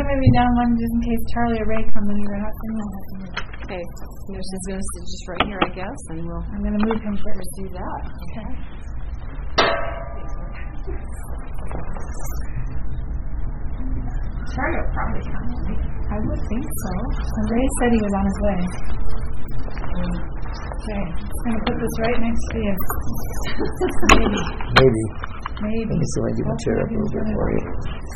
maybe down one just in case Charlie or Ray come in. We're not saying that. Okay. There's just going to sit just right here, I guess, and I'm going to move him first. do that. Okay. Charlie will probably come. I would think so. And Ray said he was on his way. Okay. I'm going to put this right next to you. Maybe. Maybe. Let me see if I can get my chair up a little bit for you.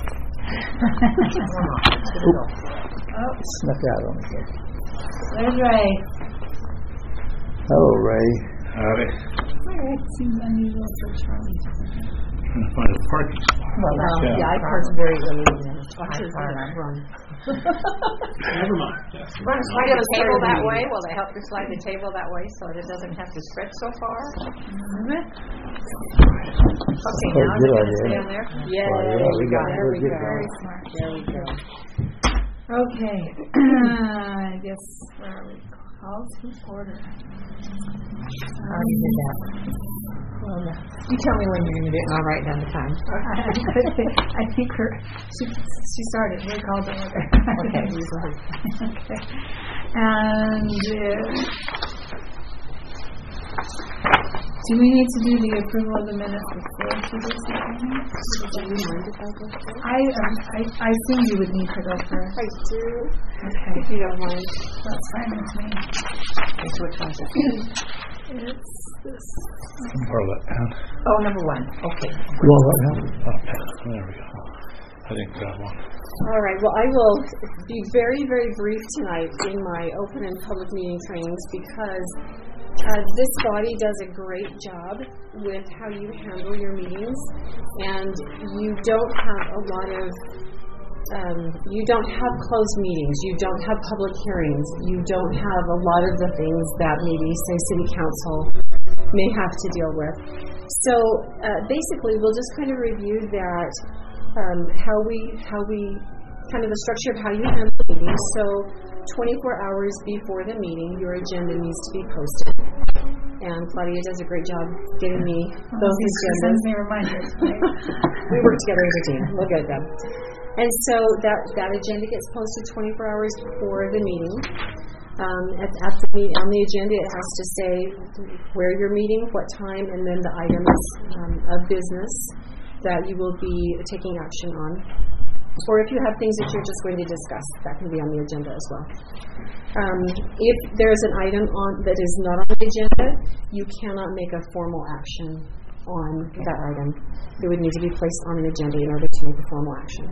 Oh, Snuck out on me. there's Ray. Hello, Ray. Howdy. All right. Seems unusual for Charlie. I'm trying to find a parking spot. I parked very early in the run. Never mind. Yes. Slide the table that way. Will they help you slide the table that way so it doesn't have to stretch so far? Okay, now good it's idea. down there. Yeah, we got it. There we go. Very smart. There we go. Okay. I guess where are we? Call to order. I already did that. Well, no. You tell me when you're going to do it, and I'll write down the time. I think she started. We're called to order. Okay. Okay. And do we need to do the approval of the minutes before she does something? I assume you would need to go first. I do. Okay. If you don't mind. That's fine with me. Okay, so which one's it? It's this. Borrow that pen. Oh, number one. Okay. You want what now? Oh, pen. There we go. I didn't grab one. All right. Well, I will be very, very brief tonight in my open and public meeting trainings because this body does a great job with how you handle your meetings, and you don't have a lot of you don't have closed meetings, you don't have public hearings, you don't have a lot of the things that maybe, say, City Council may have to deal with. So basically, we'll just kind of review that, how we kind of the structure of how you handle meetings. So 24 hours before the meeting, your agenda needs to be posted. And Claudia does a great job getting me those agendas. Sends me reminders. Right? We work together as a team. We'll get it done. And so that agenda gets posted 24 hours before the meeting. On the agenda, it has to say where you're meeting, what time, and then the items of business that you will be taking action on. Or if you have things that you're just going to discuss, that can be on the agenda as well. If there's an item that is not on the agenda, you cannot make a formal action on that item. It would need to be placed on an agenda in order to make a formal action.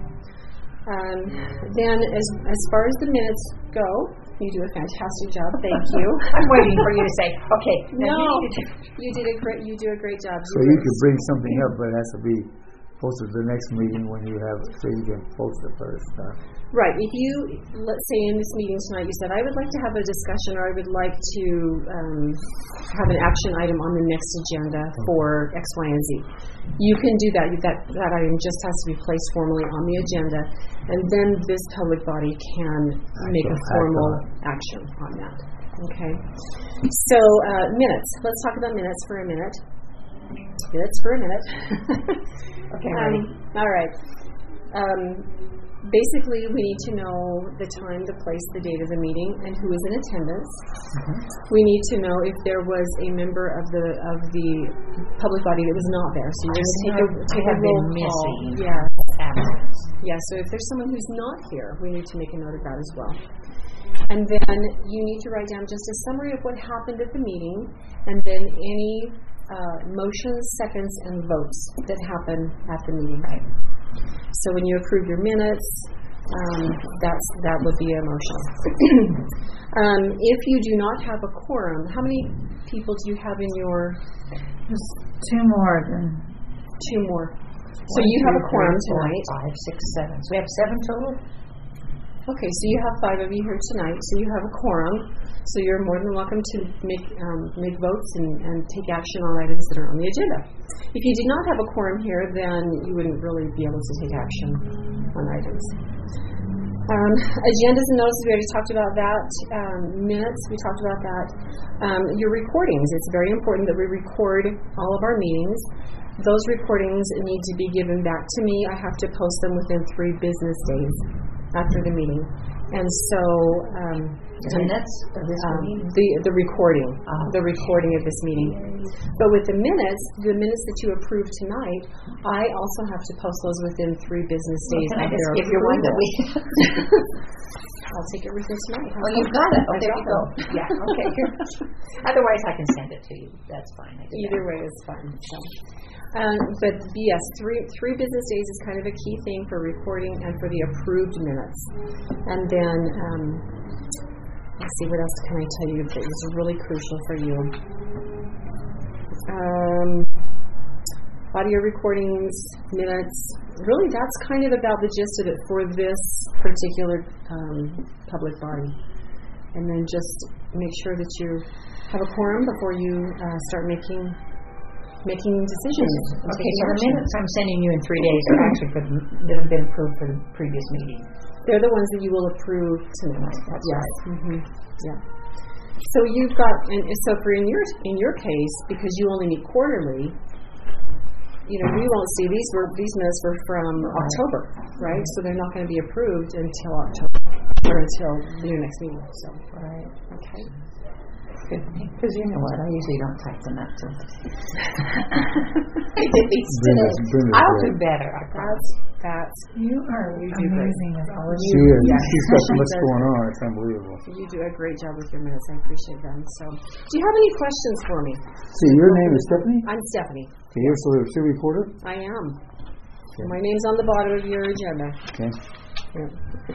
Then, as far as the minutes go, you do a fantastic job. Thank you. I'm waiting for you to say, okay. No, you do a great job. So you can bring something up, but it has to be posted to the next meeting when you have, so you can post it first. Right. If you, let's say in this meeting tonight, you said, I would like to have a discussion, or I would like to have an action item on the next agenda for X, Y, and Z. You can do that. That item just has to be placed formally on the agenda, and then this public body can make a formal action on that. Okay. So minutes. Let's talk about minutes for a minute. Okay, ready. All right. Basically, we need to know the time, the place, the date of the meeting, and who is in attendance. We need to know if there was a member of the public body that was not there. So you're going to take a roll call. Yeah. So if there's someone who's not here, we need to make a note of that as well. And then you need to write down just a summary of what happened at the meeting, and then any motions, seconds, and votes that happen at the meeting. Right. So when you approve your minutes, that would be a motion. If you do not have a quorum, how many people do you have in your? There's two more. So you have a quorum tonight. 5, 6, 7. So we have 7 total? Okay, so you have 5 of you here tonight, so you have a quorum. So you're more than welcome to make votes and take action on items that are on the agenda. If you did not have a quorum here, then you wouldn't really be able to take action on items. Agendas and notices, we already talked about that. Minutes, we talked about that. Your recordings, it's very important that we record all of our meetings. Those recordings need to be given back to me. I have to post them within 3 business days. after the meeting. And so the minutes of this meeting? the recording of this meeting. But with the minutes that you approve tonight, I also have to post those within 3 business days. Can I just give you one that we... I'll take everything tonight. Oh, you've got it. Oh, there you go. them. Yeah, okay. Otherwise, I can send it to you. That's fine. Either way is fine. So. But yes, three business days is kind of a key thing for recording and for the approved minutes. And then, let's see, what else can I tell you that is really crucial for you? Audio recordings, minutes. Really, that's kind of about the gist of it for this particular public body. And then just make sure that you have a quorum before you start making decisions. Okay, so the minutes I'm sending you in 3 days are actually that have been approved for the previous meeting. They're the ones that you will approve tonight. That's yes. right. Mm-hmm. Yeah. So you've got, and so for in your case, because you only meet quarterly, we won't see these minutes were from October, right? So they're not going to be approved until October or until your next meeting. So, right. Okay. Because you know what, I usually don't type them up. So. I did these today. I'll do better. That's you are amazing as always. She is. She's got so much going on. It's unbelievable. You do a great job with your minutes. I appreciate them. So, do you have any questions for me? See, your name is Stephanie? I'm Stephanie. Okay, you're the city reporter? I am. Okay. My name's on the bottom of your agenda. Okay. Yeah.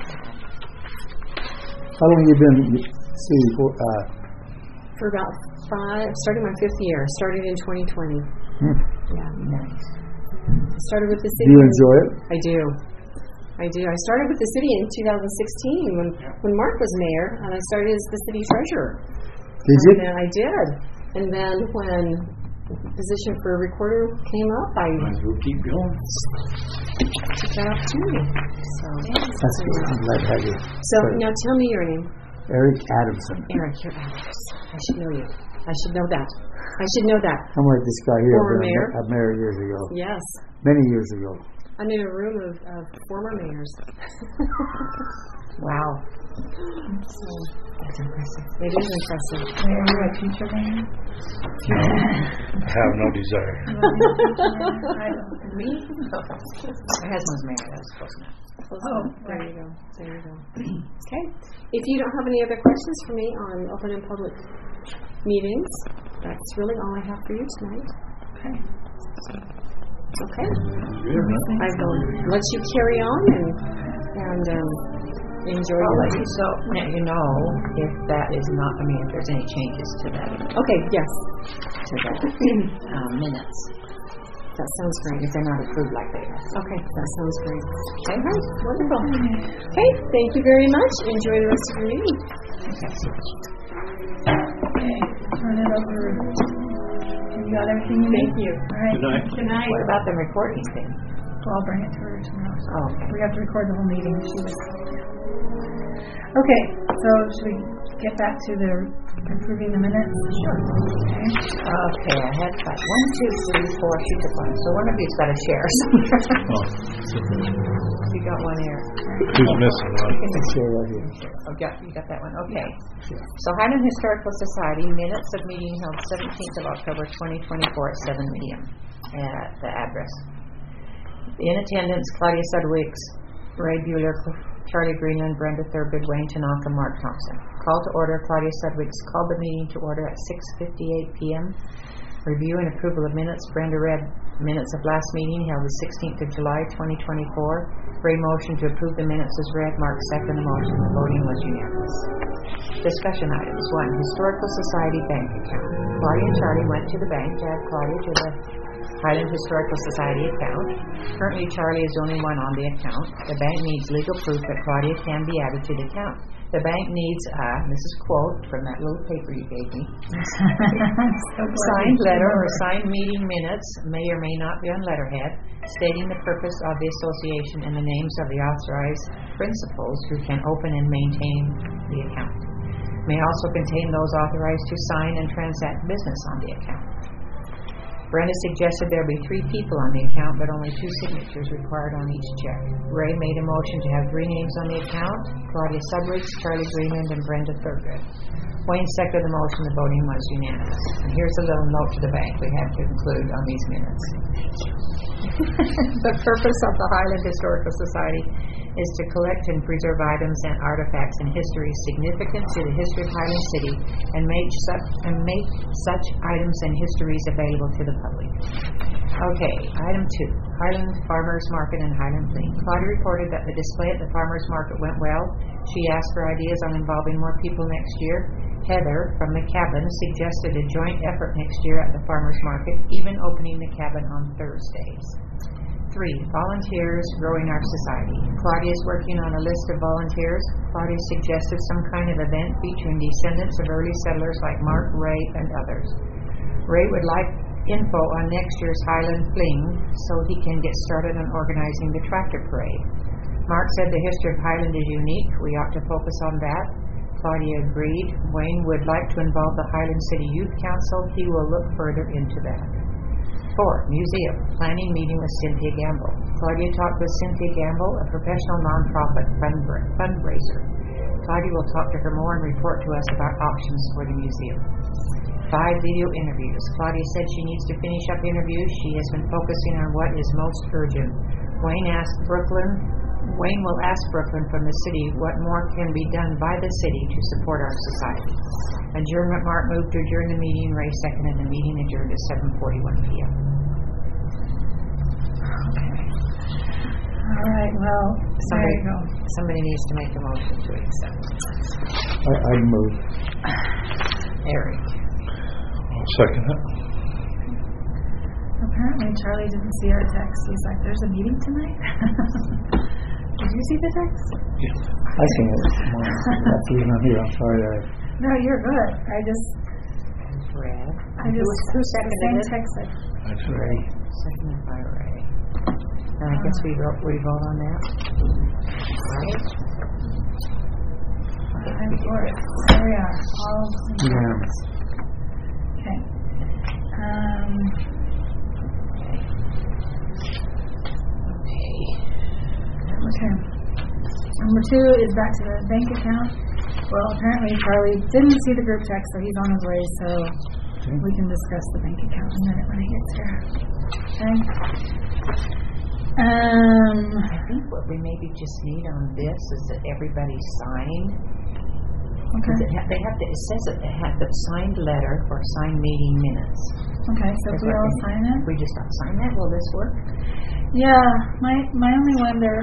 How long have you been city reporter? For about 5, starting my 5th year. Started in 2020. Yeah. Nice. Started with the city. Do you enjoy it? I do. I started with the city in 2016 when Mark was mayor, and I started as the city treasurer. Did you? And I did. And then when the position for a recorder came up, I We'll keep going. took that opportunity. So, That's good. I'm glad to have you. so now tell me your name. Eric Adamson. Eric, you're Alex. I should know you. I should know that. I'm like this guy here. Former mayor? I married years ago. Yes. Many years ago. I'm in a room of former mayors. Wow. So, That's impressive. it is impressive. Are you a future mayor? I have no desire. I don't. Me? My husband's married. That was close enough. There you go. Okay. If you don't have any other questions for me on open and public meetings, that's really all I have for you tonight. Okay. Okay. I will let you carry on and enjoy I'll your let you let you know if that is not, if there's any changes to that. Okay, yes. To the minutes. That sounds great. If they're not approved like they are. Okay, that sounds great. Okay. Wonderful. Okay, thank you very much. Enjoy the rest of your meeting. Okay. Turn it over. You got everything you need? Thank you. All right. Good night. Good night. What about the recording thing? Well, I'll bring it to her tomorrow. Oh, okay. We have to record the whole meeting. Okay, so should we get back to the approving the minutes? Sure. Okay, I had 1, 2, 3, 4. She took one. So one of you's got a share. Oh, You got one here. who's missing one? Share right here. Oh, you got that one. Okay. So Highland Historical Society minutes of meeting held 17th of October 2024 at 7 p.m. at the address. In attendance, Claudia Sudwicks, Ray Bueller, Charlie Greenland, Brenda Thurgood, Wayne Tanaka, Mark Thompson. Call to order. Claudia Sudwicks called the meeting to order at 6:58 p.m. Review and approval of minutes. Brenda read minutes of last meeting held the 16th of July 2024. Ray motioned to approve the minutes as read. Mark seconded the motion. The voting was unanimous. Discussion items. 1. Historical Society bank account. Claudia and Charlie went to the bank to add Claudia to the Highland Historical Society account. Currently, Charlie is the only one on the account. The bank needs legal proof that Claudia can be added to the account. The bank needs this is quote from that little paper you gave me, signed letter or signed meeting minutes, may or may not be on letterhead, stating the purpose of the association and the names of the authorized principals who can open and maintain the account. May also contain those authorized to sign and transact business on the account. Brenda suggested there be 3 people on the account, but only 2 signatures required on each check. Ray made a motion to have 3 names on the account: Claudia Subriggs, Charlie Greenland, and Brenda Thurgood. Wayne seconded the motion. The voting was unanimous. And here's a little note to the bank we have to include on these minutes. The purpose of the Highland Historical Society is to collect and preserve items and artifacts and history significant to the history of Highland City and make such items and histories available to the public. Okay, item 2, Highland Farmers Market and Highland Fling. Claudia reported that the display at the Farmers Market went well. She asked for ideas on involving more people next year. Heather from the cabin suggested a joint effort next year at the Farmers Market, even opening the cabin on Thursdays. 3, volunteers growing our society. Claudia is working on a list of volunteers. Claudia suggested some kind of event featuring descendants of early settlers like Mark, Ray, and others. Ray would like info on next year's Highland Fling so he can get started on organizing the tractor parade. Mark said the history of Highland is unique. We ought to focus on that. Claudia agreed. Wayne would like to involve the Highland City Youth Council. He will look further into that. 4, museum, planning meeting with Cynthia Gamble. Claudia talked with Cynthia Gamble, a professional nonprofit fundraiser. Claudia will talk to her more and report to us about options for the museum. 5, video interviews. Claudia said she needs to finish up interviews. She has been focusing on what is most urgent. Wayne will ask Brooklyn from the city what more can be done by the city to support our society. Adjournment. Mark moved to adjourn the meeting. Ray seconded. The meeting adjourned at 7:41 p.m. Okay. All right, well, there you go. Somebody needs to make a motion to accept. I move. Eric. I'll second it. Apparently Charlie didn't see our text. He's like, there's a meeting tonight? Did you see the text? Yeah. I seen it. That's even on here. I'm sorry. No, you're good. Red. Who seconded it? Text it. That's Ray. Seconded by Ray. And I guess we vote on that. Right? I'm for it. There we are. All Unanimous. okay. Okay. Number 2 is back to the bank account. Well, apparently Charlie didn't see the group text, so he's on his way, so we can discuss the bank account in a minute when he gets here. Okay? I think what we maybe just need on this is that everybody sign. Because Okay. it says that they have the signed letter or signed meeting minutes. Okay, so if we all sign it? We just don't sign that, will this work? Yeah, my only wonder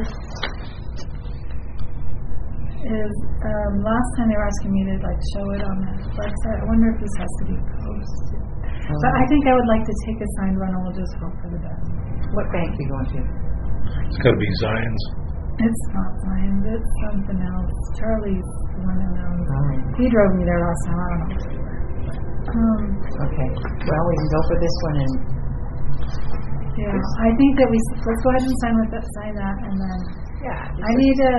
is last time they were asking me to show it on the website. I wonder if this has to be posted. But I think I would like to take a signed one, and we'll just hope for the best. What bank are you going to? It's got to be Zion's. It's not signed. It's something else. Charlie's the one that knows. Oh. He drove me there last time. I don't know. Okay. Well, we can go for this one and. Yeah, I think that let's go ahead and sign that, and then I need to.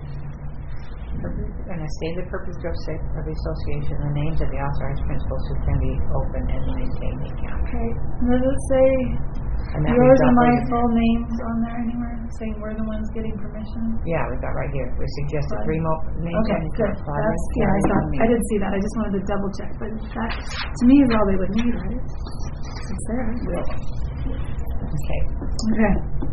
And I state the purpose of the association, the names of the authorized principals who can be open and maintain the account. Okay. Does it say yours and my full names on there anywhere, saying we're the ones getting permission? Yeah, we've got right here. We suggested 3 names. Okay, good. I did see that. I just wanted to double check, but that to me is all they would need, right? It's there. Okay. Okay.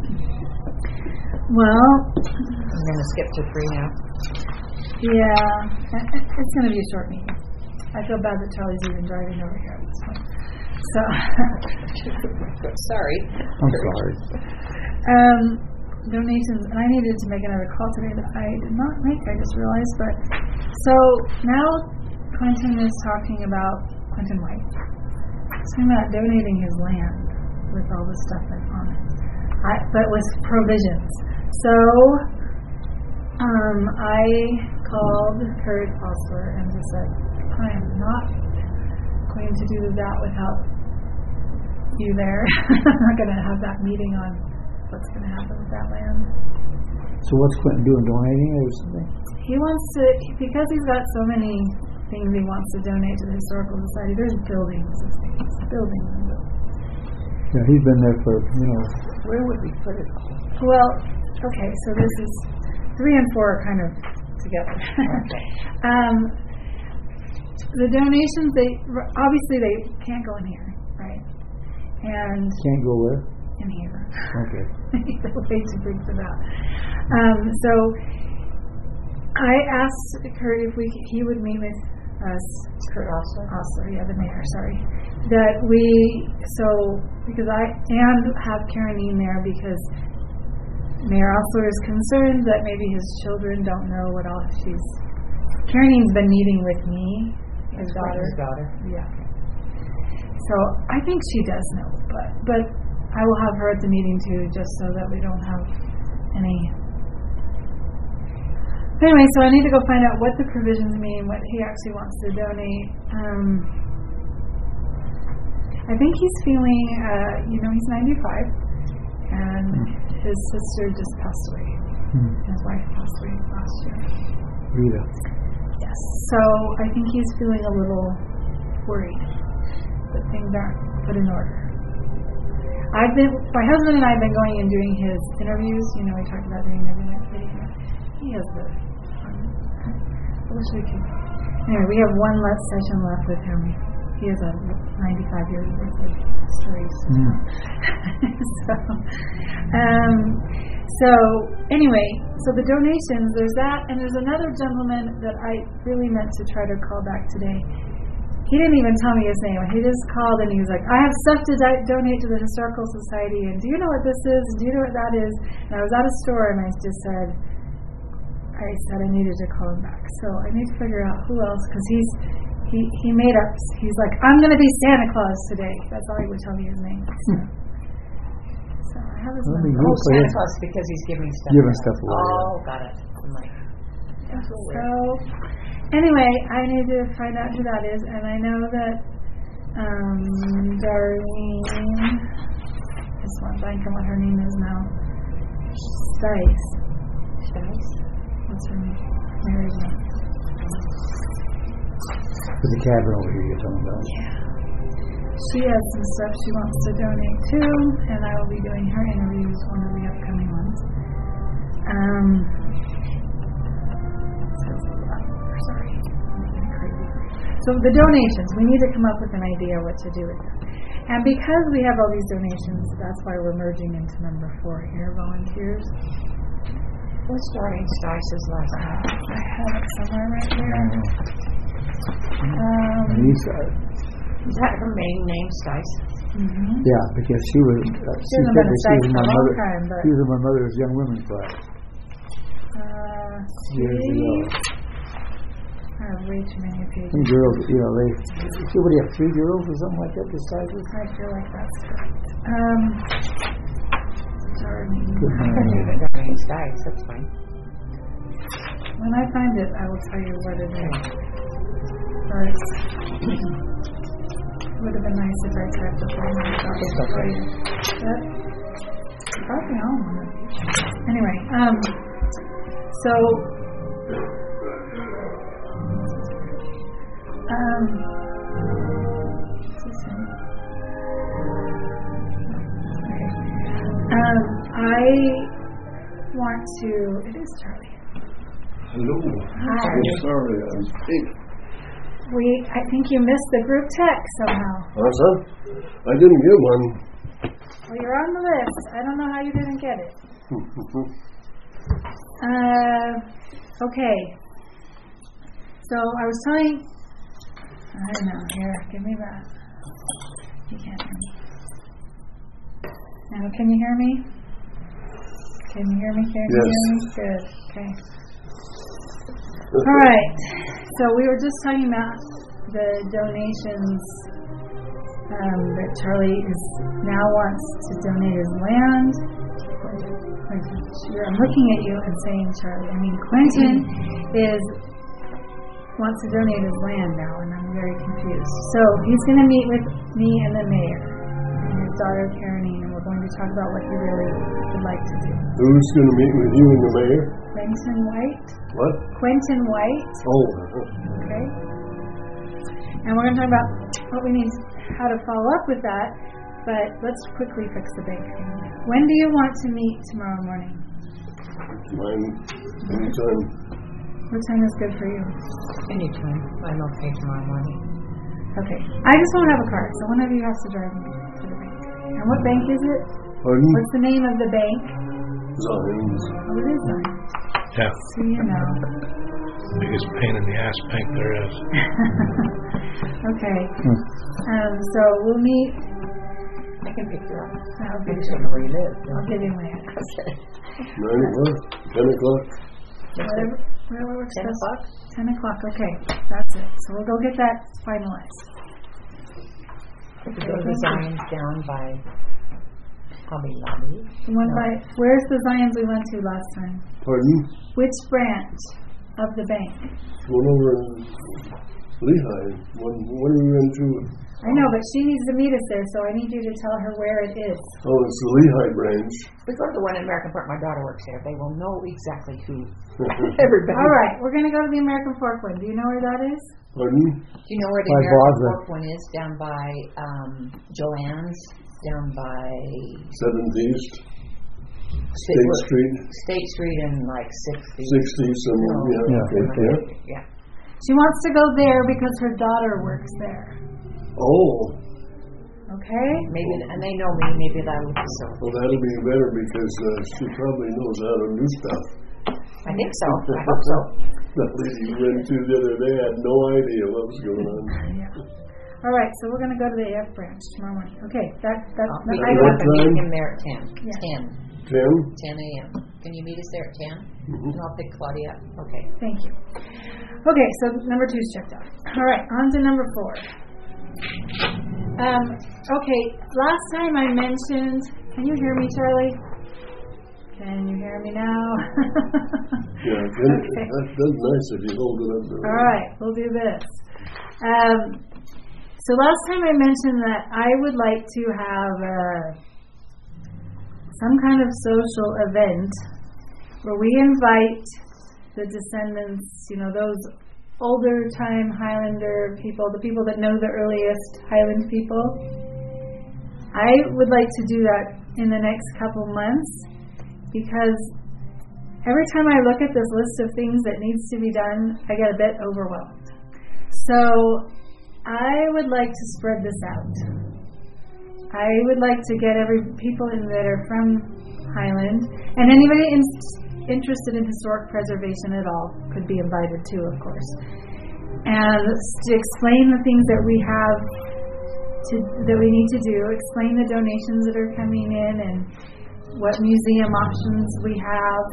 Well, I'm going to skip to 3 now. Yeah, it's going to be a short meeting. I feel bad that Charlie's even driving over here at this point. So, sorry. I'm sorry. Donations, and I needed to make another call today that I did not make. I just realized, but so now Quentin is talking about Quentin White. He's talking about donating his land with all the stuff that's on it, but with provisions. So, I called Kurt Osler and just said, I am not going to do that without you there. I'm not going to have that meeting on what's going to happen with that land. So what's Quentin doing? Donating it or something? He wants to, because he's got so many things he wants to donate to the Historical Society. There's buildings and things. Yeah, he's been there for, Where would we put it? Well, okay, so this is 3 and 4 are kind of together. Okay. The donations, obviously they can't go in here, right? And can't go where? in here. Okay. They're way too big for that. So I asked Kurt if he would meet with us. Kurt Osler, the mayor, sorry. Because I have Karen in there because Mayor Osler is concerned that maybe his children don't know what all Karen's been meeting with me, his daughter. Yeah. So I think she does know, but I will have her at the meeting too, just so that we don't have any. Anyway, so I need to go find out what the provisions mean, what he actually wants to donate. I think he's feeling, he's 95, and his sister just passed away. His wife passed away last year. Rita. Yes. So I think he's feeling a little worried that things aren't put in order. My husband and I have been going and doing his interviews. We talked about doing everything. He has I wish we could. Anyway, we have one session left with him. He has a 95 years worth of stories. So anyway, so the donations, there's that, and there's another gentleman that I really meant to try to call back today. He didn't even tell me his name. He just called and he was like, I have stuff to donate to the Historical Society, and do you know what this is? Do you know what that is? And I was at a store and I just said I needed to call him back. So I need to figure out who else, because he made up. He's like, I'm going to be Santa Claus today. That's all he would tell me his name. So I have his number. Santa Claus because he's giving stuff. Giving stuff away. Oh, got it. I'm like, that's so weird. So anyway, I need to find out who that is, and I know that Darlene. This one, blank on what her name is now. Stice. What's her name? Mary's name. For the cabin over here you're talking about. Yeah. She has some stuff she wants to donate too, and I will be doing her interviews, one of the upcoming ones. Sorry. Crazy. So the donations, we need to come up with an idea what to do with them. And because we have all these donations, that's why we're merging into number 4 here, volunteers. What's Darlene Stice's last name? I have it somewhere right there. Is that her maiden name, Stice? Yeah, because she was. She hasn't been a Stice for a long time, but she was in my mother's young women's class. Years ago. I have way too many pages. Some girls, what do you have, 3 girls or something like that? The sizes. I feel like that's correct. Darlene Stice, that's fine. When I find it, I will tell you what it is. It would have been nice if I typed the phone. It's okay. But probably all one of these. Anyway, so I want to. It is Charlie. Hello. Hi. I'm sorry, I'm sick. I think you missed the group text somehow. I didn't get one. Well, you're on the list. I don't know how you didn't get it. Okay. So I was telling. I don't know. Here, give me that. You can't hear me. Now, can you hear me? Can you hear me? Can you hear me? Good. Okay. All right. So we were just talking about the donations that Charlie now wants to donate his land. I'm looking at you and saying, Charlie. I mean, Quentin wants to donate his land now, and I'm very confused. So he's going to meet with me and the mayor and his daughter Karenine, and we're going to talk about what he really would like to do. Who's going to meet with you and the mayor? Quentin White. What? Quentin White. Oh. Okay. And we're going to talk about what we need, how to follow up with that. but let's quickly fix the bank thing. When do you want to meet tomorrow morning? Mine, anytime. What time is good for you? Anytime. I'm okay tomorrow morning. Okay. I just won't have a car, so one of you has to drive me to the bank. And what bank is it? Pardon? What's the name of the bank? Zions. Oh, it is Zion. Yeah, So you know. biggest pain in the ass bank there is. Okay. So we'll meet. I can pick you up. I'll I give just you, don't know where you live. I'll give you my address. 9 o'clock, 10 o'clock. Whatever works 10 best. o'clock? 10 o'clock. Okay. That's it. So we'll go get that finalized. We go to the Zions down by Hobby Lobby. The one by, where's the Zions we went to last time? Pardon? Which branch of the bank? One over in Lehigh. One we went to. I know, but she needs to meet us there, so I need you to tell her where it is. Oh, it's the Lehigh branch. We go to the one in American Park. My daughter works there. They will know exactly who everybody. All right, we're going to go to the American Fork one. Do you know where that is? Pardon? Do you know where the By American Boston. Fork one is? Down by Joanne's. Down by 7th East, State Street, State Street and like 60. 60, somewhere. No. Yeah, Yeah. okay, yeah. Yeah. She wants to go there because her daughter works there. Oh, Okay? Maybe, and they know me. Maybe that'll be so. well, that'll be better because she probably knows how to do stuff. I think so. I hope so. That lady you went to the other day had no idea what was going on. Yeah. All right, so we're going to go to the AF branch tomorrow morning. Okay, that's We I can got what have to meet time? him there at 10. Yeah. 10. 10? 10 a.m. Can you meet us there at 10? Mhm. And I'll pick Claudia up. Okay. Thank you. Okay, so number 2 is checked off. All right, on to number 4. Okay, last time I mentioned, can you hear me, Charlie? Can you hear me now? Yeah, Okay. that's nice if you hold it up there. All right, we'll do this. So last time I mentioned that I would like to have some kind of social event where we invite the descendants, those older time Highlander people, the people that know the earliest Highland people. I would like to do that in the next couple months because every time I look at this list of things that needs to be done, I get a bit overwhelmed. So I would like to spread this out. I would like to get people in that are from Highland, and anybody interested in historic preservation at all could be invited too, of course. And to explain the things that we have that we need to do, explain the donations that are coming in and what museum options we have,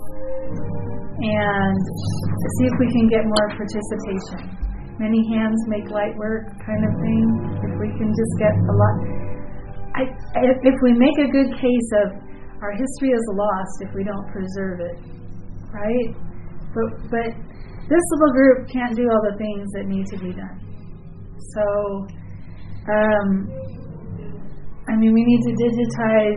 and see if we can get more participation. Many hands make light work kind of thing. If we can just get a lot. If we make a good case of our history is lost if we don't preserve it, right? But this little group can't do all the things that need to be done. So, we need to digitize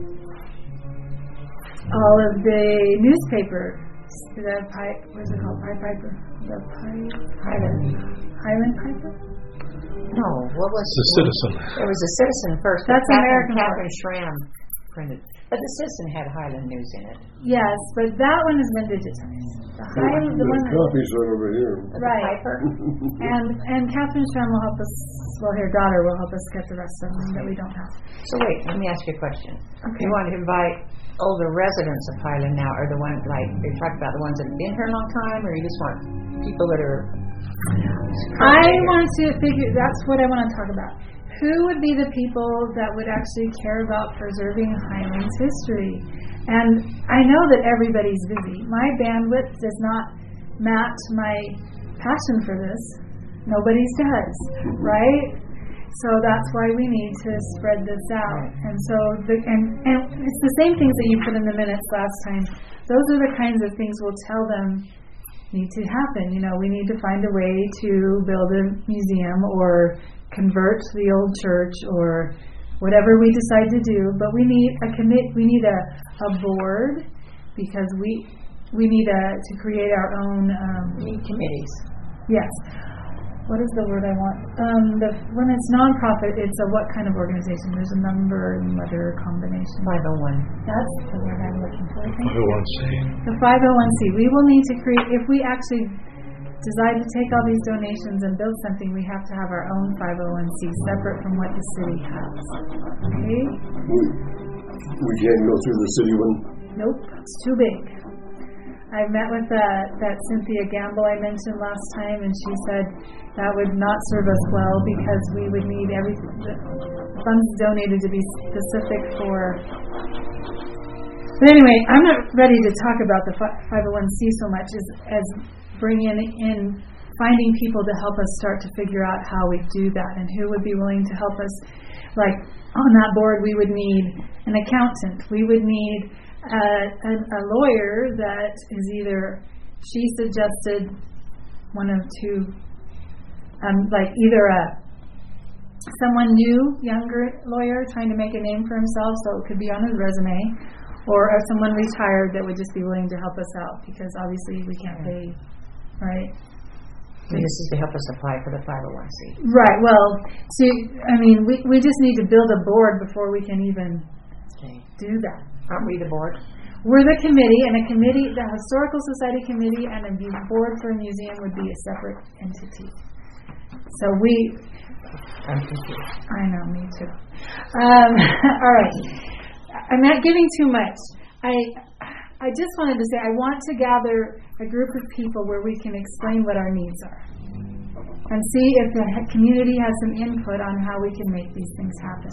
all of the newspaper. What's it called? Piper? The Highland Piper? No, what was The Citizen. There was a Citizen first. That's American Catherine Schramm printed. But the Citizen had Highland news in it. Yes, but that one has been digitized. The one that, Copies are over here. right. Piper? And Catherine Schramm will help us. Well, her daughter will help us get the rest of them that we don't have. So wait, let me ask you a question. Okay. You want to invite older residents of Highland now, or the ones you're talking about the ones that have been here a long time, or you just want people that are? I want to figure. That's what I want to talk about. Who would be the people that would actually care about preserving Highlands history? And I know that everybody's busy. My bandwidth does not match my passion for this. Nobody's does, right? So that's why we need to spread this out. And so, and it's the same things that you put in the minutes last time. Those are the kinds of things we'll tell them need to happen. We need to find a way to build a museum or convert the old church or whatever we decide to do. But we need we need a board because we need to create our own Need committees. Yes. what is the word I want? When it's nonprofit, it's a what kind of organization? There's a number and letter combination. 501. That's the word I'm looking for. I think. 501c. The 501c. We will need to create, if we actually decide to take all these donations and build something, we have to have our own 501c separate from what the city has. Okay? We can't go through the city one? Nope, it's too big. I met with that Cynthia Gamble I mentioned last time, and she said that would not serve us well because we would need the funds donated to be specific for. But anyway, I'm not ready to talk about the 501c so much as bringing in finding people to help us start to figure out how we do that and who would be willing to help us. Like on that board, we would need an accountant. We would need a lawyer that is either, she suggested one of two, like either someone new, younger lawyer trying to make a name for himself, so it could be on his resume, or someone retired that would just be willing to help us out because obviously we can't pay, right? And this is to help us apply for the 501c. Right. Well, we just need to build a board before we can even do that. Aren't we the board? We're the committee, and the Historical Society committee and a board for a museum would be a separate entity. So I'm confused. I know, me too. All right. I'm not giving too much. I just wanted to say I want to gather a group of people where we can explain what our needs are and see if the community has some input on how we can make these things happen.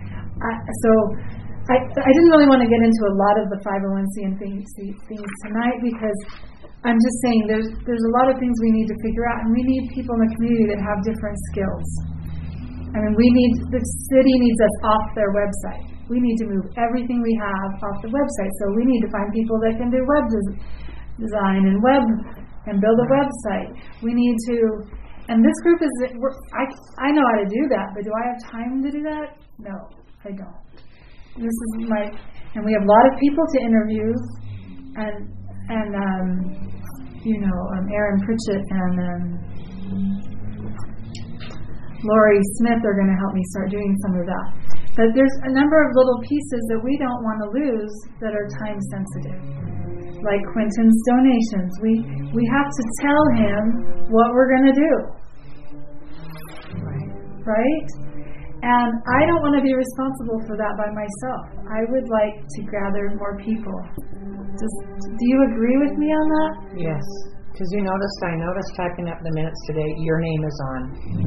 I didn't really want to get into a lot of the 501c and things tonight because I'm just saying there's a lot of things we need to figure out, and we need people in the community that have different skills. I mean, the city needs us off their website. We need to move everything we have off the website. So we need to find people that can do web design and build a website. We need to, and this group I know how to do that, but do I have time to do that? No, I don't. This is and we have a lot of people to interview, and Aaron Pritchett and Lori Smith are going to help me start doing some of that. But there's a number of little pieces that we don't want to lose that are time sensitive, like Quentin's donations. We have to tell him what we're going to do, right? And I don't want to be responsible for that by myself. I would like to gather more people. Do you agree with me on that? Yes. Because I noticed typing up the minutes today, your name is on.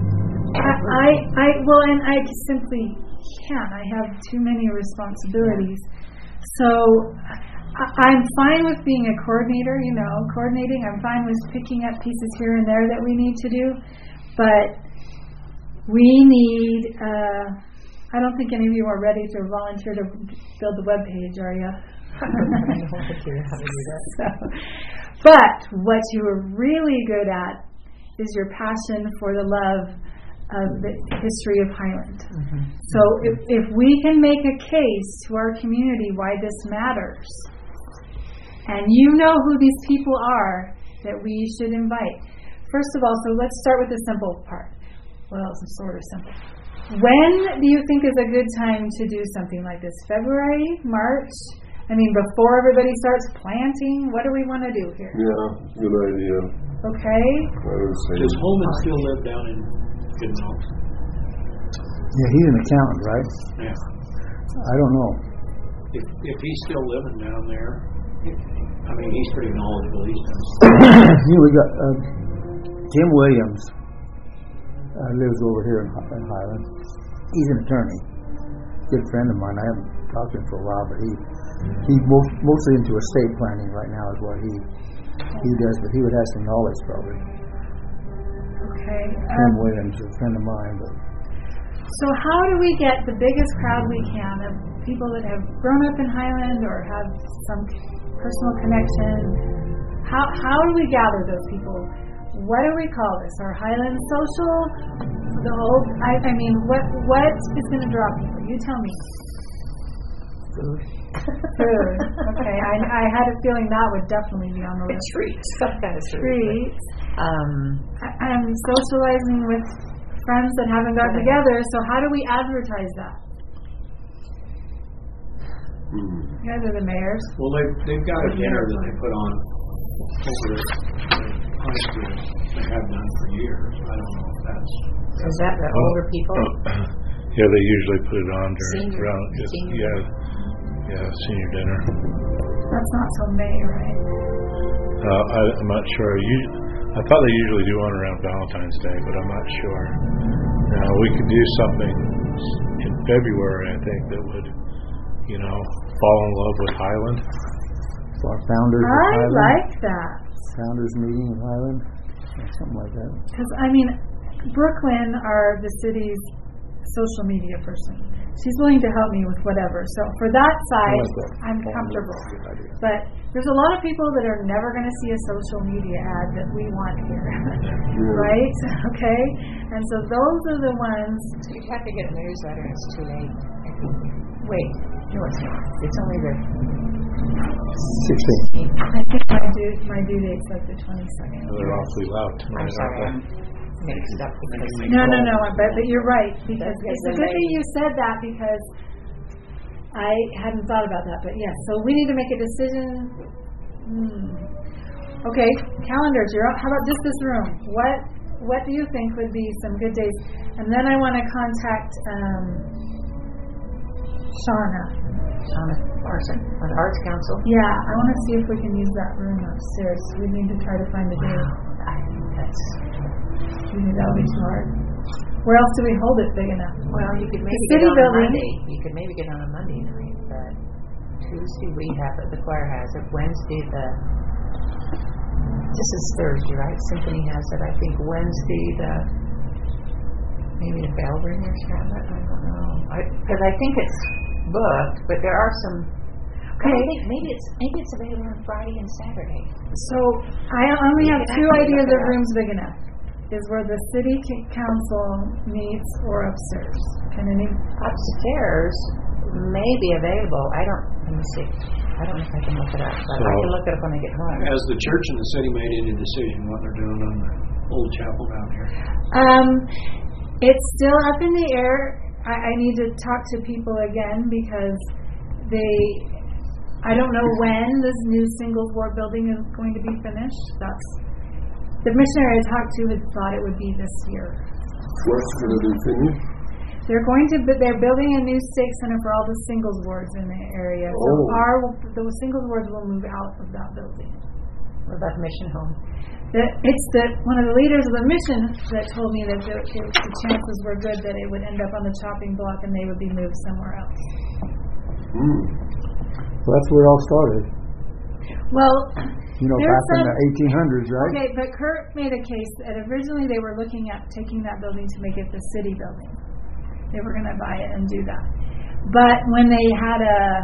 I simply can't. I have too many responsibilities. So I'm fine with being a coordinator, coordinating. I'm fine with picking up pieces here and there that we need to do. But we need, I don't think any of you are ready to volunteer to build the web page, are you? I don't volunteer how to do that. But what you are really good at is your passion for the love of the history of Highland. Mm-hmm. So if we can make a case to our community why this matters, and you know who these people are that we should invite. First of all, so let's start with the simple part. Well, it's sort of simple. When do you think is a good time to do something like this? February? March? Before everybody starts planting? What do we want to do here? Yeah, good idea. Okay. I would say. Does Holman still live down in Goodenough? Yeah, he's an accountant, right? Yeah. I don't know. If he's still living down there, he's pretty knowledgeable. He's done We got Jim Williams. Lives over here in Highland. He's an attorney, good friend of mine. I haven't talked to him for a while, but he's mostly into estate planning right now is what he does. But he would have some knowledge probably. Okay. Jim Williams is a friend of mine. But so how do we get the biggest crowd we can of people that have grown up in Highland or have some personal connection? How do we gather those people? What do we call this? Our Highland Social? The whole? What is going to draw people? You tell me. Food. Okay, I had a feeling that would definitely be on the list. Treats. Some kind of treats. I'm socializing with friends that haven't got together, so how do we advertise that? You guys are the mayors. Well, they've got a dinner that they put on over at high school. They have done for years. I don't know if that's... Is that the older people? Yeah, they usually put it on during Senior. around senior dinner. That's not till May, right? I'm not sure. I thought they usually do one around Valentine's Day, but I'm not sure. Now we could do something in February, I think, that would, fall in love with Highland. So our founders of I Highland. like that. Founders meeting in Highland. Or something like that. Because, Brooklyn are the city's social media person. She's willing to help me with whatever. So for that side, I'm comfortable. But there's a lot of people that are never going to see a social media ad that we want here. Right? Okay? And so those are the ones... You'd have to get a newsletter and it's too late. Wait. No, it's not. It's only the 16th. I think my due date's like the 22nd. They're awfully loud I'm tonight, sorry. aren't I'm mixed up because No, but you're right. Because That's it's a good thing you said that because I hadn't thought about that. But yes, so we need to make a decision. Okay, calendars. How about just this room? What do you think would be some good days? And then I want to contact Shauna Larson on the Arts Council. Yeah, I want to see if we can use that room upstairs. We need to try to find a day. You think that'll be too hard? Where else do we hold it big enough? Well, you could maybe city get on building. a Monday. You could maybe get on a Monday night, but Tuesday we have it. The choir has it. Wednesday this is Thursday, right? Symphony has it. I think Wednesday maybe the Bellringers have it. I don't know because I think it's booked, but there are some. Okay, I think maybe it's available on Friday and Saturday. So I only have two ideas of rooms big enough. Is where the city council meets or upstairs. Upstairs may be available. Let me see. I don't know if I can look it up, but I can look it up when I get home. Has the church and the city made any decision what they're doing on the old chapel down here? It's still up in the air. I need to talk to people again because I don't know when this new single floor building is going to be finished. The missionary I talked to had thought it would be this year. What's going to be finished? They're building a new stake center for all the singles wards in the area. So those singles wards will move out of that building. What about the mission home? It's one of the leaders of the mission that told me that the chances were good that it would end up on the chopping block and they would be moved somewhere else. Well, that's where it all started. Well, back in the 1800s, right? Okay, but Kurt made a case that originally they were looking at taking that building to make it the city building. They were going to buy it and do that. But when they had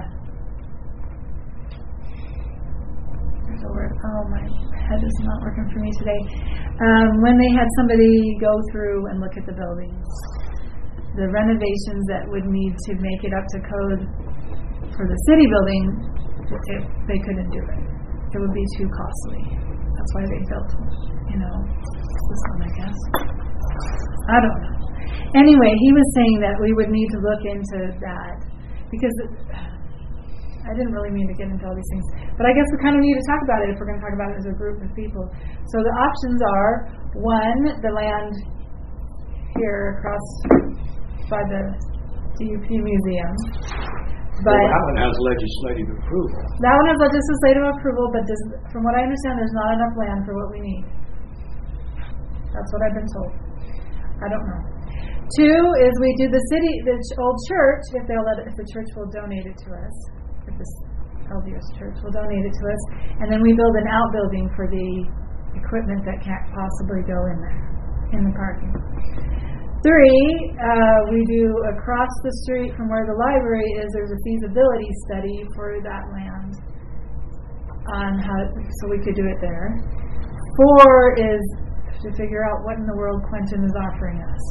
there's a word, my head is not working for me today. When they had somebody go through and look at the buildings, the renovations that would need to make it up to code for the city building, they couldn't do it. It would be too costly. That's why they built, this one, I guess. I don't know. Anyway, he was saying that we would need to look into that because I didn't really mean to get into all these things, but I guess we kind of need to talk about it if we're going to talk about it as a group of people. So the options are, one, the land here across by the DUP Museum. But that one has legislative approval. That one has legislative approval, but from what I understand, there's not enough land for what we need. That's what I've been told. I don't know. Two is we do the old church, if the church will donate it to us, if the LDS church will donate it to us, and then we build an outbuilding for the equipment that can't possibly go in there, in the parking. Three, we do across the street from where the library is, there's a feasibility study for that land on so we could do it there. Four is to figure out what in the world Quentin is offering us.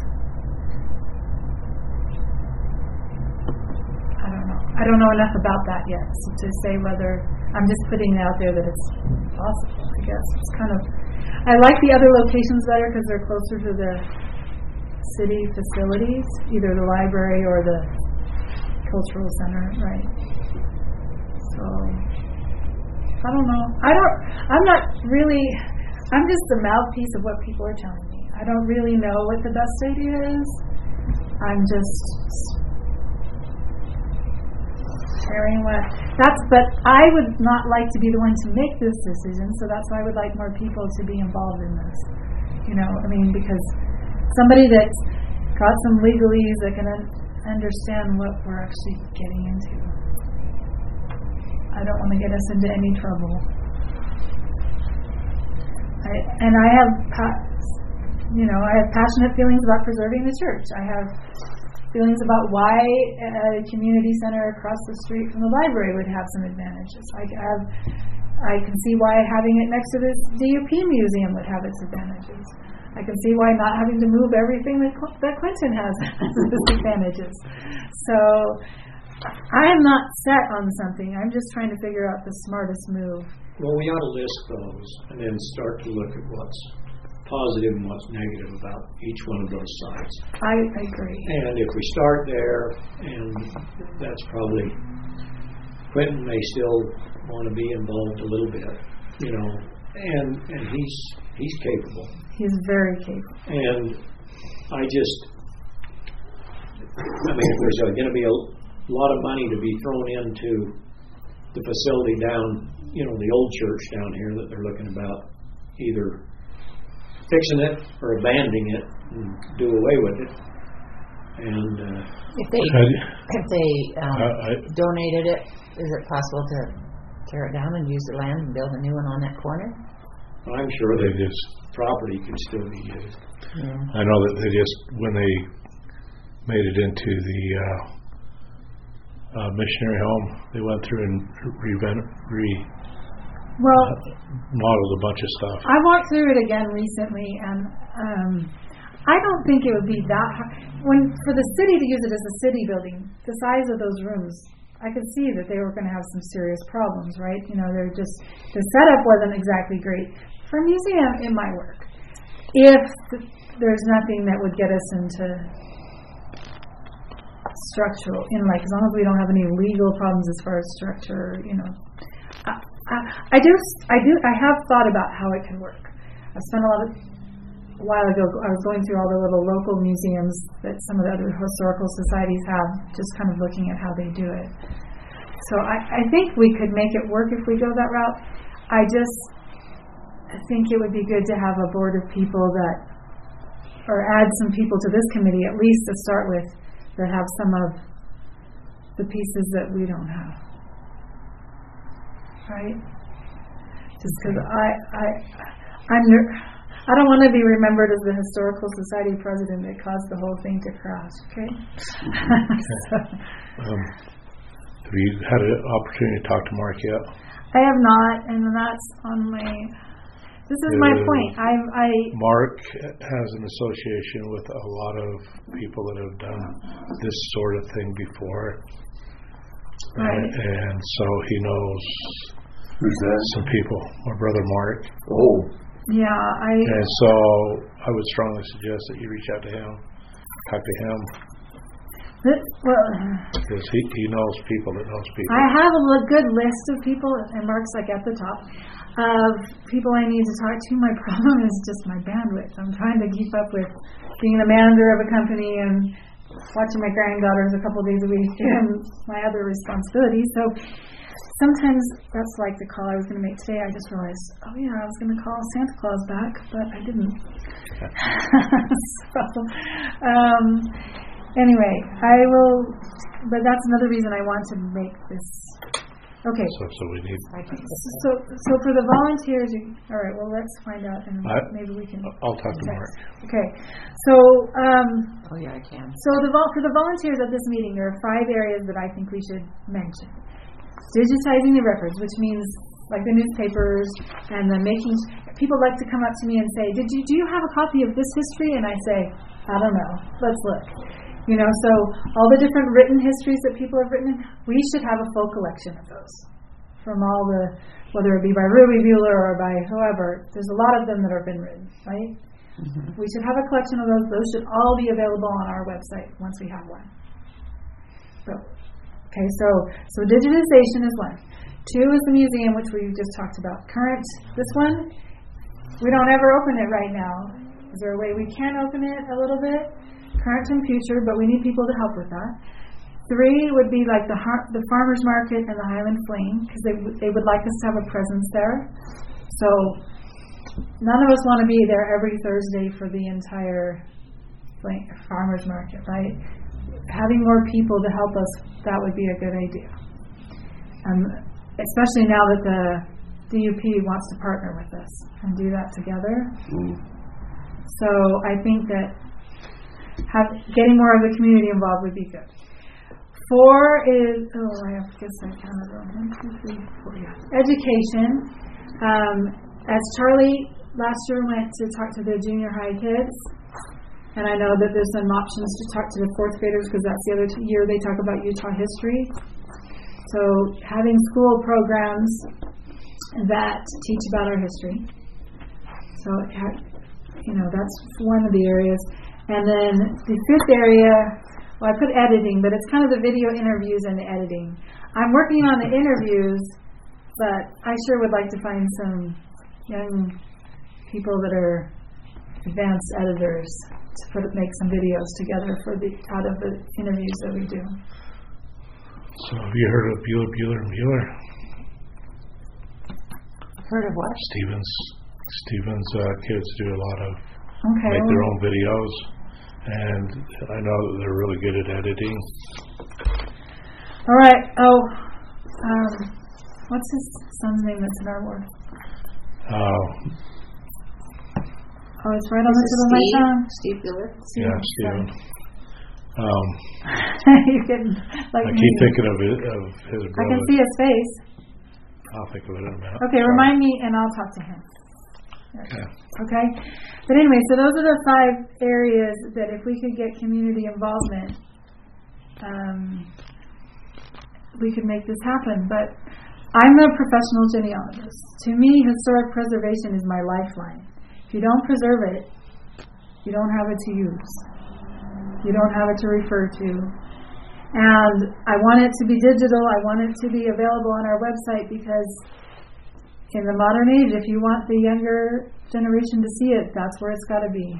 I don't know enough about that yet to say whether I'm just putting it out there that it's possible, I guess. It's kind of I like the other locations better because they're closer to the city facilities, either the library or the cultural center, right? So I don't know. I'm just the mouthpiece of what people are telling me. I don't really know what the best idea is. I'm just sharing but I would not like to be the one to make this decision, so that's why I would like more people to be involved in this. Because somebody that's got some legalese that can understand what we're actually getting into. I don't want to get us into any trouble. I have passionate feelings about preserving the church. I have feelings about why a community center across the street from the library would have some advantages. I can see why having it next to the DUP museum would have its advantages. I can see why not having to move everything that Clinton has its advantages. So I am not set on something. I'm just trying to figure out the smartest move. Well, we ought to list those and then start to look at what's positive and what's negative about each one of those sites. I agree. And if we start there, and that's probably, Quentin may still want to be involved a little bit, and he's capable. He's very capable. And if there's going to be a lot of money to be thrown into the facility down, the old church down here that they're looking about either fixing it or abandoning it and do away with it. And if they donated it, is it possible to tear it down and use the land and build a new one on that corner? I'm sure that this property could still be used. Yeah. I know that when they made it into the missionary home, they went through and modeled a bunch of stuff. I walked through it again recently, and I don't think it would be that hard. For the city to use it as a city building, the size of those rooms, I could see that they were going to have some serious problems, right? The setup wasn't exactly great. For a museum, it might work. If there's nothing that would get us into structural, as long as we don't have any legal problems as far as structure, I have thought about how it can work. I spent a while ago, I was going through all the little local museums that some of the other historical societies have, just kind of looking at how they do it. So I think we could make it work if we go that route. I think it would be good to have a board of people or add some people to this committee, at least to start with, that have some of the pieces that we don't have. Right? Just because I don't want to be remembered as the historical society president that caused the whole thing to crash. Okay. Have you had an opportunity to talk to Mark yet? I have not, and that's on my. This is my point. Mark has an association with a lot of people that have done this sort of thing before. Right. And so he knows some people. My brother Mark. Oh. Yeah, And so I would strongly suggest that you reach out to him, talk to him. Because he knows people that knows people. I have a good list of people, and Mark's at the top, of people I need to talk to. My problem is just my bandwidth. I'm trying to keep up with being the manager of a company and watching my granddaughters a couple days a week and my other responsibilities. So sometimes that's like the call I was going to make today. I just realized, I was going to call Santa Claus back, but I didn't. Anyway, I will, but that's another reason I want to make this. Okay. So we need. So for the volunteers, all right. Well, let's find out, and maybe we can. I'll talk to Mark. Okay. So. I can. So for the volunteers at this meeting, there are 5 areas that I think we should mention. Digitizing the records, which means like the newspapers and the making. People like to come up to me and say, do you have a copy of this history? And I say, I don't know. Let's look. So all the different written histories that people have written, we should have a full collection of those. from all the, whether it be by Ruby Bueller or by whoever. There's a lot of them that have been written, right? Mm-hmm. We should have a collection of those. Those should all be available on our website once we have one. So digitization is one. 2 is the museum, which we just talked about. Current, this one, we don't ever open it right now. Is there a way we can open it a little bit? Current and future, but we need people to help with that. 3 would be like the farmers market and the Highland Fling, because they would like us to have a presence there. So none of us want to be there every Thursday for the entire farmers market, right? Having more people to help us, that would be a good idea. Especially now that the DUP wants to partner with us and do that together. So I think that getting more of the community involved would be good. 4 is, I guess I counted wrong. 1, 2, 3, 4, yeah. Education. As Charlie last year went to talk to the junior high kids, and I know that there's some options to talk to the 4th graders because that's the other year they talk about Utah history. So having school programs that teach about our history. So, that's one of the areas. And then the 5th area, I put editing, but it's kind of the video interviews and the editing. I'm working on the interviews, but I sure would like to find some young people that are advanced editors to make some videos together out of the interviews that we do. So have you heard of Bueller? Heard of what? Stevens kids do a lot of make their own videos, and I know that they're really good at editing. All right. What's his son's name that's in our ward? It's right on the tip of my tongue. Steve Bueller? Yeah, Steven. You can, I keep thinking of his brother. I can see his face. I'll think of it in a minute. Okay, remind me and I'll talk to him. Okay? But anyway, so those are the 5 areas that if we could get community involvement, we could make this happen. But I'm a professional genealogist. To me, historic preservation is my lifeline. If you don't preserve it, you don't have it to use. You don't have it to refer to. And I want it to be digital. I want it to be available on our website because in the modern age, if you want the younger generation to see it, that's where it's got to be.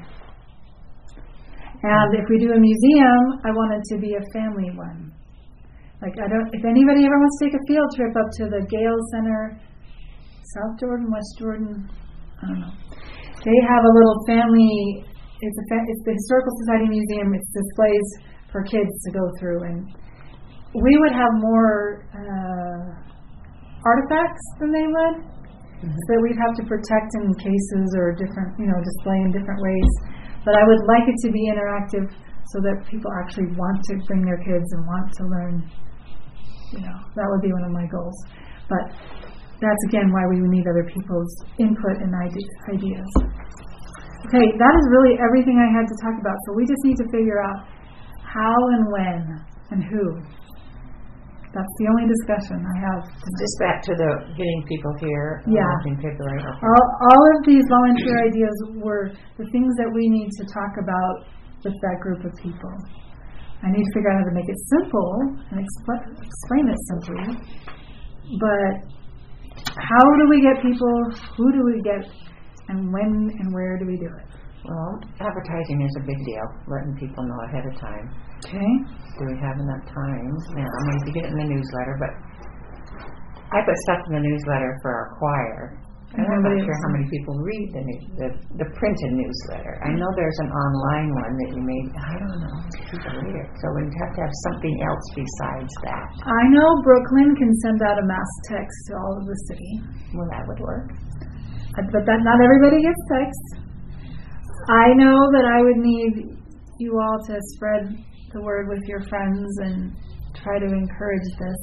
And if we do a museum, I want it to be a family one. If anybody ever wants to take a field trip up to the Gale Center, South Jordan, West Jordan, I don't know. They have a little family. It's the Historical Society Museum. It's displays for kids to go through, and we would have more artifacts than they would. So we'd have to protect in cases or different, display in different ways. But I would like it to be interactive so that people actually want to bring their kids and want to learn. That would be one of my goals. But that's again why we need other people's input and ideas. Okay, that is really everything I had to talk about. So we just need to figure out how and when and who. That's the only discussion I have. Just back to the getting people here. Yeah. In February. All of these volunteer ideas were the things that we need to talk about with that group of people. I need to figure out how to make it simple and explain it simply. But how do we get people? Who do we get? And when and where do we do it? Well, advertising is a big deal, letting people know ahead of time. Okay. Do we have enough time? Now, I mean, you get it in the newsletter, but I put stuff in the newsletter for our choir. And I'm not sure how many people read the printed newsletter. I know there's an online one that you made. I don't know if people read it. So we'd have to have something else besides that. I know Brooklyn can send out a mass text to all of the city. Well, that would work. But not everybody gets text. I know that I would need you all to spread the word with your friends and try to encourage this.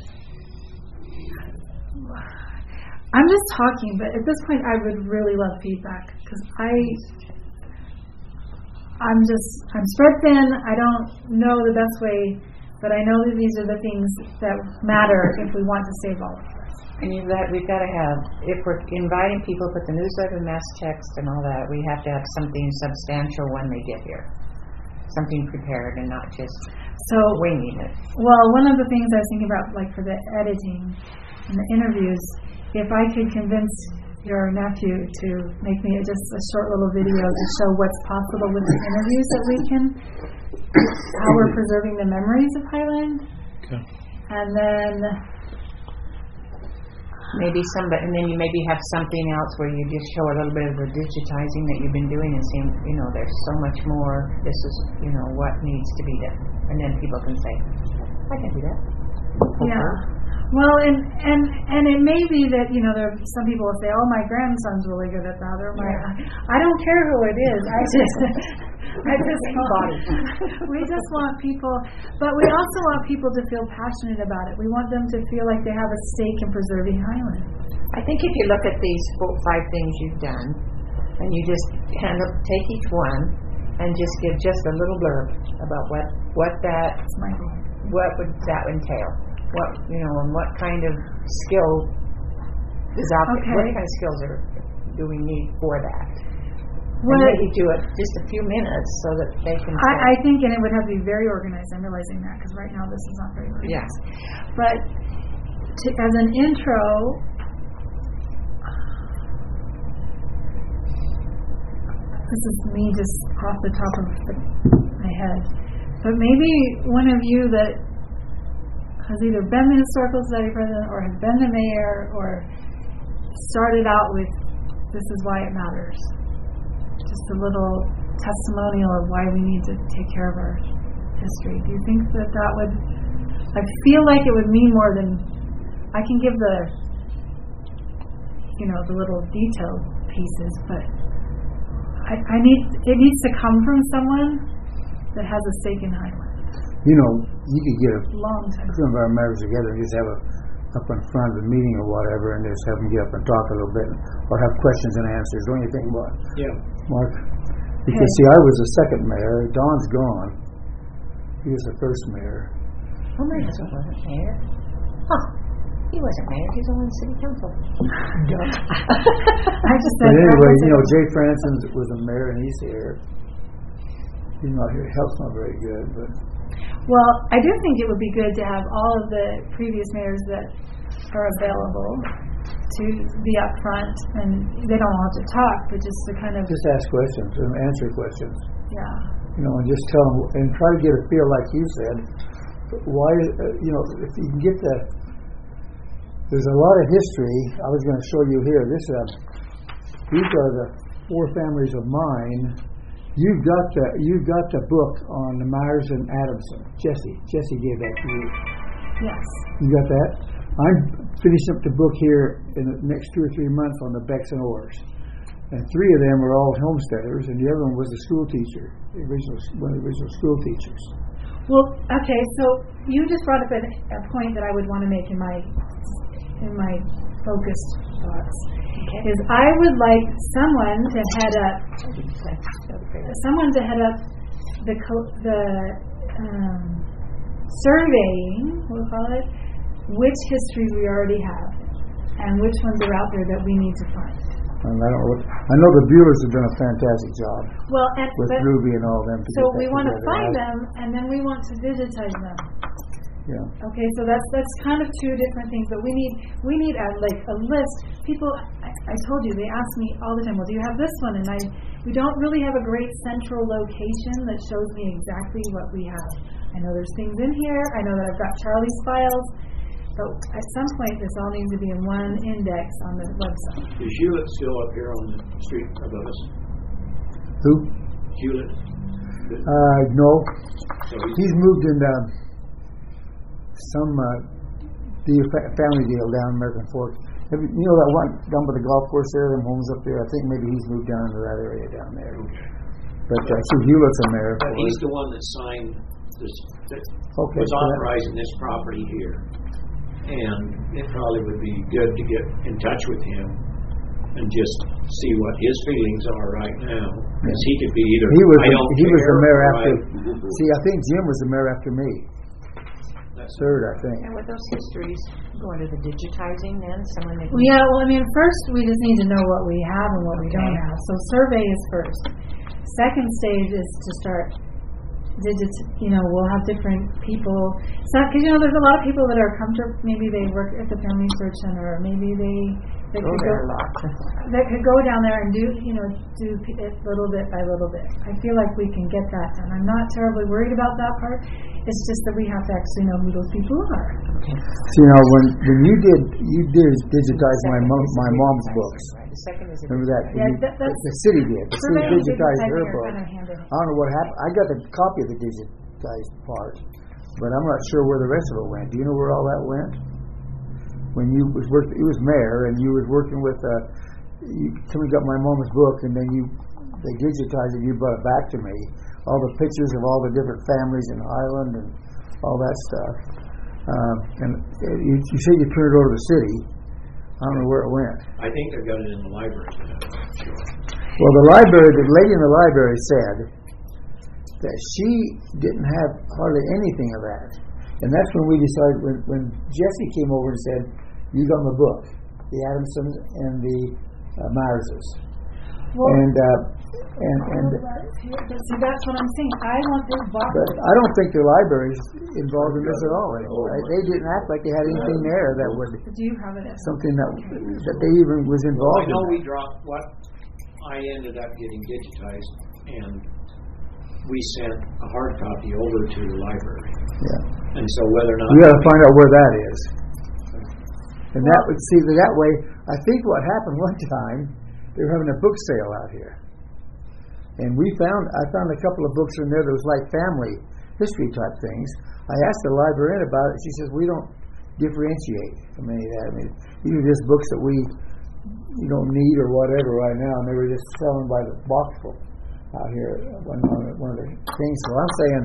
I'm just talking, but at this point I would really love feedback because I'm spread thin. I don't know the best way, but I know that these are the things that matter if we want to save all of this. And we've got to have, if we're inviting people, put the newsletter, mass text, and all that, we have to have something substantial when they get here. Something prepared and not just winging it. Well, one of the things I was thinking about, like for the editing and the interviews, if I could convince your nephew to make me just a short little video to show what's possible with the interviews that we can, how we're preserving the memories of Highland. Okay. And then and then you maybe have something else where you just show a little bit of the digitizing that you've been doing and saying, there's so much more. This is, what needs to be done. And then people can say, I can do that. Yeah. Well, and it may be that, there some people will say, oh, my grandson's really good at that. Or I don't care who it is. We just want people, but we also want people to feel passionate about it. We want them to feel like they have a stake in preserving Highland. I think if you look at these 5 things you've done, and you just take each one and just give just a little blurb about what would that entail, and what kind of skill is out there. What kind of skills do we need for that? Maybe do it just a few minutes so that they can. I think, and it would have to be very organized. I'm realizing that because right now this is not very organized. Yeah. But as an intro, this is me just off the top of my head. But maybe one of you that has either been the historical society president or has been the mayor or started out with "This is why it matters." Just a little testimonial of why we need to take care of our history. Do you think that would? I feel like it would mean more than I can give the little detailed pieces, but it needs to come from someone that has a stake in Highland. You could get some of our members together and just have up in front of the meeting or whatever, and just have them get up and talk a little bit, or have questions and answers. Don't you think, Mark? Yeah. Mark? Because see, I was the second mayor. Don's gone. He was the first mayor. Oh, my husband wasn't mayor. Huh. He wasn't mayor. He was only city council. I just said. But anyway, Jay Franson was a mayor, and he's here. He's not here. Health's not very good, but. Well, I do think it would be good to have all of the previous mayors that are available to be up front, and they don't have to talk, but just to kind of just ask questions and answer questions. Yeah. And just tell them and try to get a feel, like you said, why if you can get there's a lot of history. I was going to show you here. These are the 4 families of mine. You've got the book on the Myers and Adamson. Jesse gave that to you. Yes. You got that? I'm finishing up the book here in the next 2 or 3 months on the Becks and Orrs. And 3 of them are all homesteaders, and the other one was a school teacher, one of the original school teachers. Well, okay, so you just brought up a point that I would want to make in my focused thoughts. Okay. Is I would like someone to head up the surveying, we'll call it, which histories we already have and which ones are out there that we need to find. I know the Buellers have done a fantastic job. Well, with Ruby and all them. So we want to find them, and then we want to digitize them. Yeah. Okay, so that's kind of 2 different things. But we need a list. People, I told you, they ask me all the time, well, do you have this one? And we don't really have a great central location that shows me exactly what we have. I know there's things in here. I know that I've got Charlie's files. But at some point, this all needs to be in one index on the website. Is Hewlett still up here on the street above us? Who? Hewlett. No. So he's moved in some family deal down American Fork. That one down by the golf course there, them homes up there? I think maybe he's moved down into that area down there. Okay. But so Hewlett's in there. But he's the one that signed this, was authorizing this property here. And it probably would be good to get in touch with him and just see what his feelings are right now. Because he could be either he was the mayor after. See, I think Jim was the mayor after me. 3rd, I think. And with those histories, go into the digitizing then? Someone Well, yeah, well, I mean, first we just need to know what we have and what we don't Okay. have. So survey is first. Second stage is to start we'll have different people. Because, there's a lot of people that are comfortable. Maybe they work at the Family Search Center, or maybe they could go down there and do it little bit by little bit. I feel like we can get that done. I'm not terribly worried about that part. It's just that we have to actually know who those people are. So, when you did digitize my mom's books. Right. The second is Remember that? Yeah, The city did. The city digitized her book. Kind of hand in hand. I don't know what happened. I got the copy of the digitized part, but I'm not sure where the rest of it went. Do you know where all that went? When you was working, it was mayor, and you was working with. Somebody got my mom's book, and then they digitized it. You brought it back to me. All the pictures of all the different families in Highland and all that stuff. And you said you turned it over to the city. I don't know where it went. I think they've got it in the library. Sure. Well, the lady in the library said that she didn't have hardly anything of that. And that's when we decided, when Jesse came over and said, you got my book, the Adamsons and the Myerses. See, that's what I'm saying. I want this box. But I don't think the library's involved in this at all anymore. They didn't act like they had anything there that would. Do you have it? Something that they even was involved I know in. we dropped what I ended up getting digitized, and we sent a hard copy over to the library. Yeah. And so whether or not We got to find out where that is. And that would see that way. I think what happened one time, they were having a book sale out here, and I found a couple of books in there that was like family history type things. I asked the librarian about it. She says we don't differentiate from any of that. I mean, these are just books that we don't need or whatever right now, and they were just selling by the boxful out here. One of the things. So I'm saying,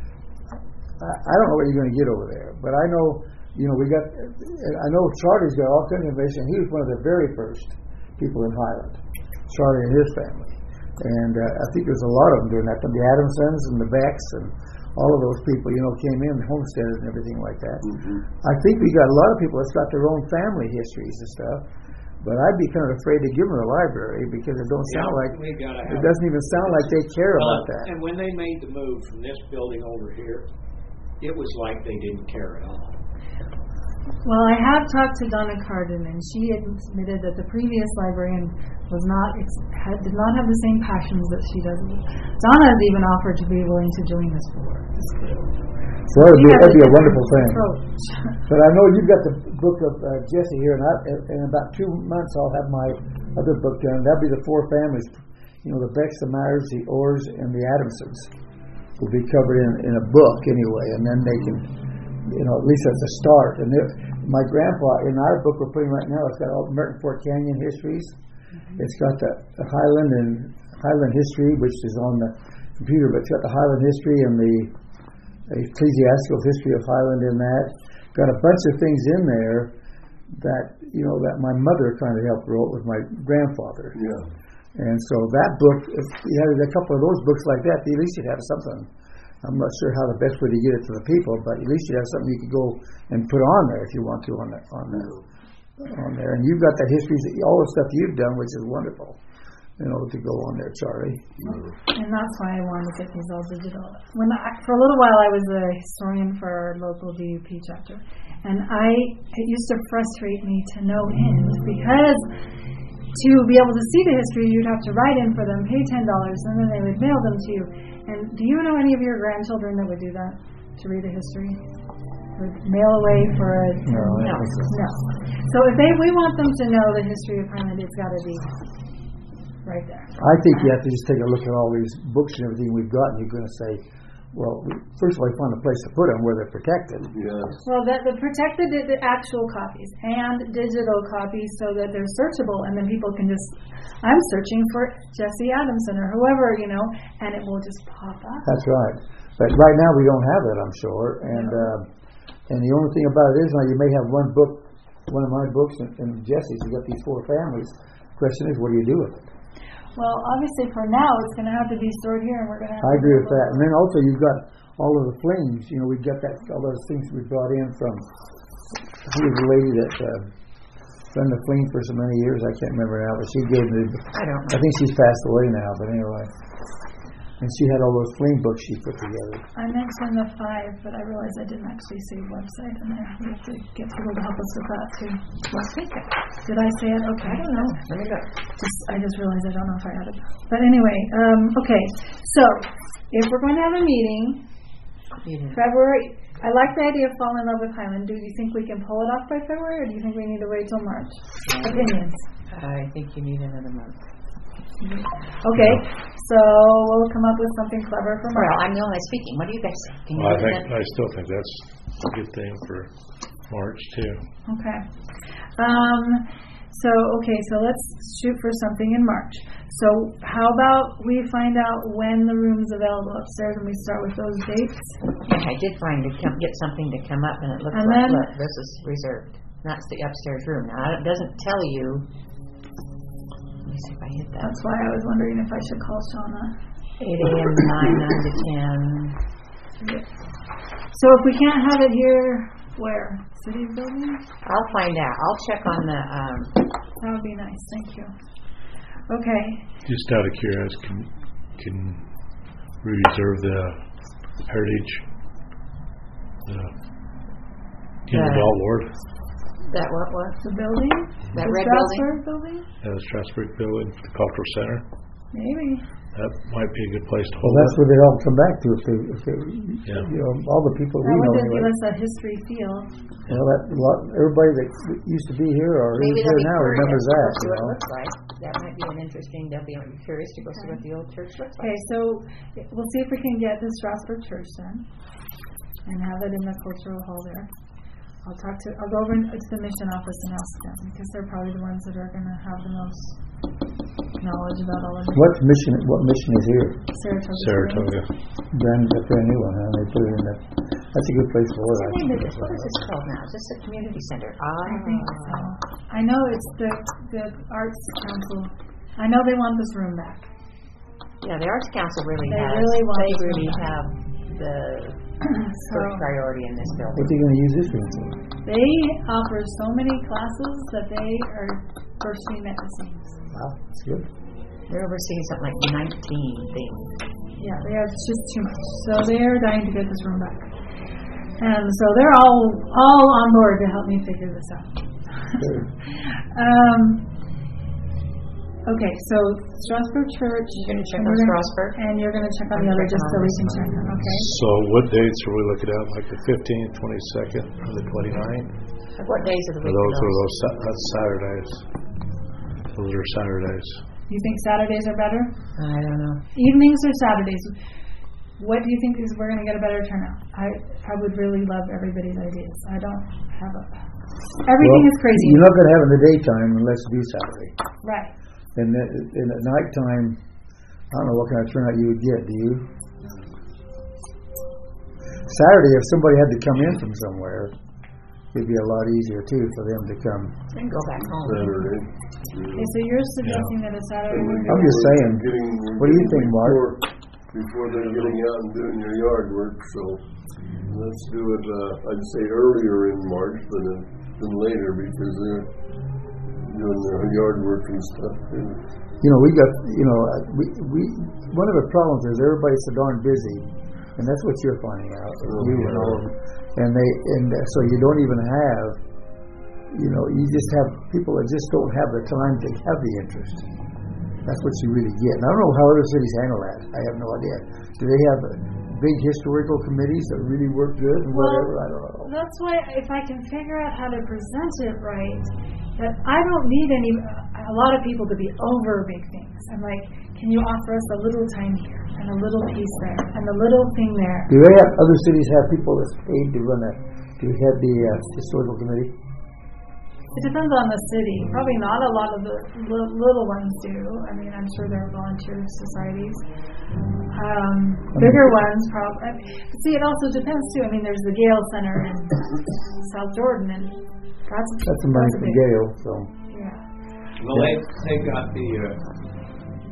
I don't know what you're going to get over there, but I know. I know Charlie's got all kinds of information. He was one of the very first people in Highland, Charlie and his family. And I think there's a lot of them doing that. The Adamsons and the Becks and all of those people, came in, homesteaders and everything like that. Mm-hmm. I think we got a lot of people that's got their own family histories and stuff. But I'd be kind of afraid to give them the library because it doesn't even sound like they care about that. And when they made the move from this building over here, it was like they didn't care at all. Well, I have talked to Donna Carden, and she admitted that the previous librarian did not have the same passions that she does. Donna has even offered to be willing to join this board. Well, that'd be a wonderful thing. But I know you've got the book of Jesse here, and in about 2 months I'll have my other book done. That'll be the 4 families. The Becks, the Myers, the Orrs, and the Adamsons will be covered in a book anyway, and then they can. At least that's a start. And my grandpa, in our book we're putting right now, it's got all Merton Fort Canyon histories. Mm-hmm. It's got the Highland history, which is on the computer, but it's got the Highland history and the ecclesiastical history of Highland in that. Got a bunch of things in there that that my mother kind of helped wrote with my grandfather. Yeah. And so that book, if you had a couple of those books like that, at least you'd have something. I'm not sure how the best way to get it to the people, but at least you have something you could go and put on there if you want to on there. And you've got that history, all the stuff you've done, which is wonderful, to go on there, Charlie. And that's why I wanted to get these all digital. For a little while, I was a historian for our local DUP chapter, and it used to frustrate me to no end because to be able to see the history, you'd have to write in for them, pay $10, and then they would mail them to you. And do you know any of your grandchildren that would do that, to read a history? Would mail away for a... No. So if we want them to know the history of Highland, it's got to be right there. I think you have to just take a look at all these books and everything we've got, and you're going to say, well, first of all, you find a place to put them where they're protected. Yes. Well, the protected the actual copies and digital copies so that they're searchable, and then people can just, I'm searching for Jesse Adamson or whoever, and it will just pop up. That's right. But right now we don't have it, I'm sure. And the only thing about it is now you may have one of my books and Jesse's. You got these 4 families. The question is, what do you do with it? Well, obviously for now it's going to have to be stored here, and we're going to have I to agree with that. And then also you've got all of the flames. You know, we've got all those things we brought in from. Who was the lady that run the flame for so many years? I can't remember now, but she gave me. I don't know. I think she's passed away now, but anyway. And she had all those flame books she put together. I mentioned the 5, but I realized I didn't actually say website in there. We have to get people to help us with that too. Let's take it. Did I say it? Okay. I don't know. Let me look. I just realized I don't know if I had it. But anyway, okay. So if we're going to have a meeting, February. I like the idea of falling in love with Highland. Do you think we can pull it off by February, or do you think we need to wait till March? Opinions. I think you need another month. Okay, so we'll come up with something clever for March. Well, I'm the only speaking. What do you guys think? I still think that's a good thing for March too. Okay. So let's shoot for something in March. So how about we find out when the room's available upstairs and we start with those dates? I did find get something to come up, and it looks look, this is reserved. That's the upstairs room. Now it doesn't tell you. Let me see if I hit that. That's why I was wondering if I should call Shauna. 8 a.m. 9 to 10. So if we can't have it here, where? City building? I'll find out. I'll check on the. That would be nice. Thank you. Okay. Just out of curiosity, can we reserve the Heritage, the Adult Ward? That what? The building? That the red Strasburg building? The Strasburg building, the Cultural Center. Maybe. That might be a good place to hold. Well, that's where they all come back to. If they you know, all the people that we know. That would give anyway. us a history feel. Well, everybody that used to be here or is here now remembers that. See what it looks like. That might be an interesting. They'll be curious to go see what the old church looks like. Okay, so we'll see if we can get the Strasburg Church then, and have it in the cultural hall there. I'll go over to the mission office and ask them, because they're probably the ones that are going to have the most knowledge about all of it. What mission is here? Saratoga. Brand new one, huh? They put it in that. That's a good place for it. What is this called now? Is this a community center? I think so. I know it's the Arts Council. I know they want this room back. Yeah, the Arts Council really they has. Really want they really have the first priority in this building. What are you going to use this room for? They offer so many classes that they are bursting at the seams. Wow, that's good. They're overseeing something like 19 things. Yeah, they have just too much. So they are dying to get this room back. And so they're all on board to help me figure this out. Okay, so Strasburg Church. You're going to check on Strasburg? And you're going to check on the other just so we can check on, okay? So what dates are we looking at? Like the 15th, 22nd, or the 29th? What days of the week That's Saturdays. Those are Saturdays. You think Saturdays are better? I don't know. Evenings or Saturdays? What do you think we're going to get a better turnout? I would really love everybody's ideas. I don't have everything is crazy. You're not going to have it in the daytime unless you do Saturday. Right. And at nighttime, I don't know what kind of turnout you would get. Do you? Saturday, if somebody had to come in from somewhere, it'd be a lot easier too for them to come. And go back home. Saturday. Okay, so you're suggesting that a Saturday would I'm just saying. What do you think, Mark? Before they're getting out and doing your yard work, so let's do it. I'd say earlier in March, but then later because they're doing their yard work and stuff. You know, we one of the problems is everybody's so darn busy, and that's what you're finding out. You and all of them, and so you don't even have. You know, you just have people that just don't have the time to have the interest. That's what you really get. And I don't know how other cities handle that. I have no idea. Do they have big historical committees that really work good and whatever? I don't know. That's why if I can figure out how to present it right, that I don't need a lot of people to be over big things. I'm like, can you offer us a little time here and a little piece there and a little thing there? Do they have other cities have people that's paid to run to head the historical committee? It depends on the city. Probably not a lot of the little ones do. I mean, I'm sure there are volunteer societies. Bigger ones probably. See, it also depends too. I mean, there's the Gale Center in South Jordan, and that's the money from Gale. So yeah. Well, they got the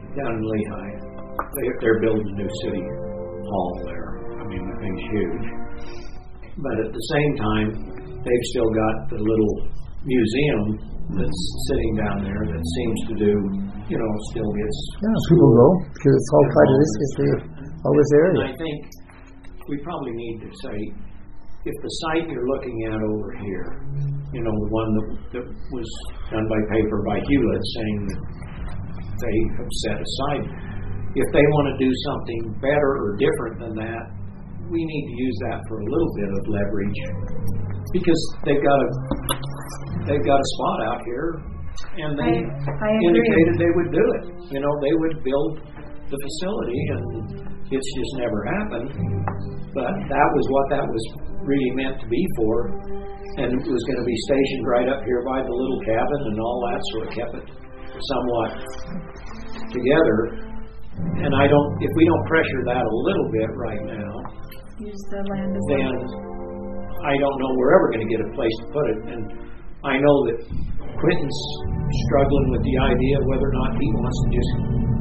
down in Lehigh. They're building a new city hall there. I mean, the thing's huge. But at the same time, they've still got the little museum that's sitting down there that seems to do, still gets... Yeah, people go, because it's all part of this history of all this area. And I think we probably need to say, if the site you're looking at over here, the one that was done by paper by Hewlett saying that they have set aside, if they want to do something better or different than that, we need to use that for a little bit of leverage, because they've got a spot out here, and they indicated they would do it. They would build the facility, and it's just never happened. But that was what that was really meant to be for, and it was going to be stationed right up here by the little cabin and all that, so it kept it somewhat together. And if we don't pressure that a little bit right now, use the land as then I don't know we're ever going to get a place to put it. And I know that Quentin's struggling with the idea of whether or not he wants to just,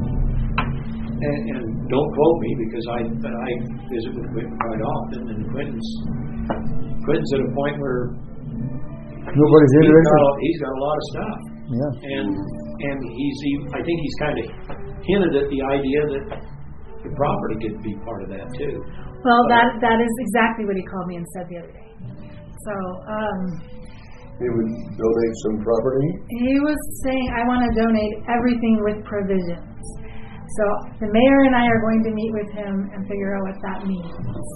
and don't quote me, because I visit with Quentin quite often, and Quentin's at a point where nobody's interested. He's got a lot of stuff. Yeah. And I think he's kind of hinted at the idea that the property could be part of that too. Well, that is exactly what he called me and said the other day. So, he would donate some property? He was saying, I want to donate everything with provisions. So the mayor and I are going to meet with him and figure out what that means.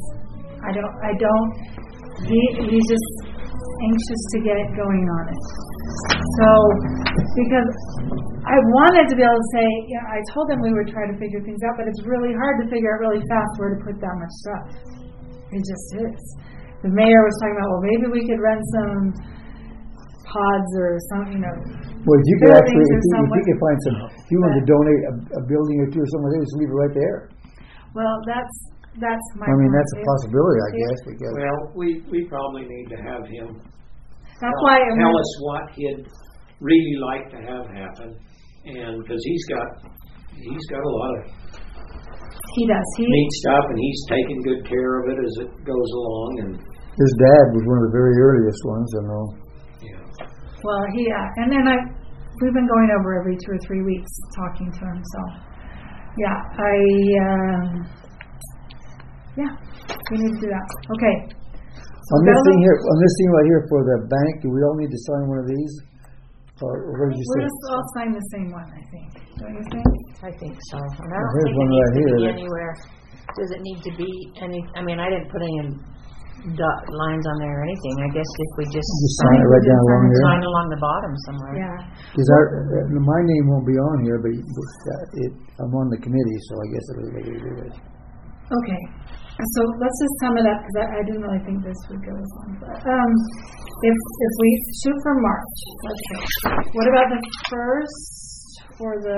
He's just anxious to get going on it. So, because I wanted to be able to say, I told them we would try to figure things out, but it's really hard to figure out really fast where to put that much stuff. It just is. The mayor was talking about, well, maybe we could rent some pods or something, Well, if you could actually, if you could find some, if you wanted to donate a building or two or something, just leave it right there. Well, that's my I mean, point. that's a possibility, I guess. Because well, we probably need to have him tell us what he'd really like to have happen, and because he's got a lot of neat stuff, and he's taking good care of it as it goes along. And his dad was one of the very earliest ones, I know. Yeah. Well, and then we've been going over every 2 or 3 weeks talking to him. So, we need to do that. Okay. On this thing right here for the bank, do we all need to sign one of these? Or what did you say? We'll just all sign the same one, I think. Don't you think? I think so. And I don't There's think one it needs right to be here. anywhere. Does it need to be any? I mean, I didn't put any lines on there or anything. I guess if we just sign it right down along here. Sign along the bottom somewhere. Yeah. Because my name won't be on here, but I'm on the committee, so I guess it'll make it do it. Okay. So let's just sum it up, because I didn't really think this would go as long. But if we shoot for March, let's see. What about the 1st for the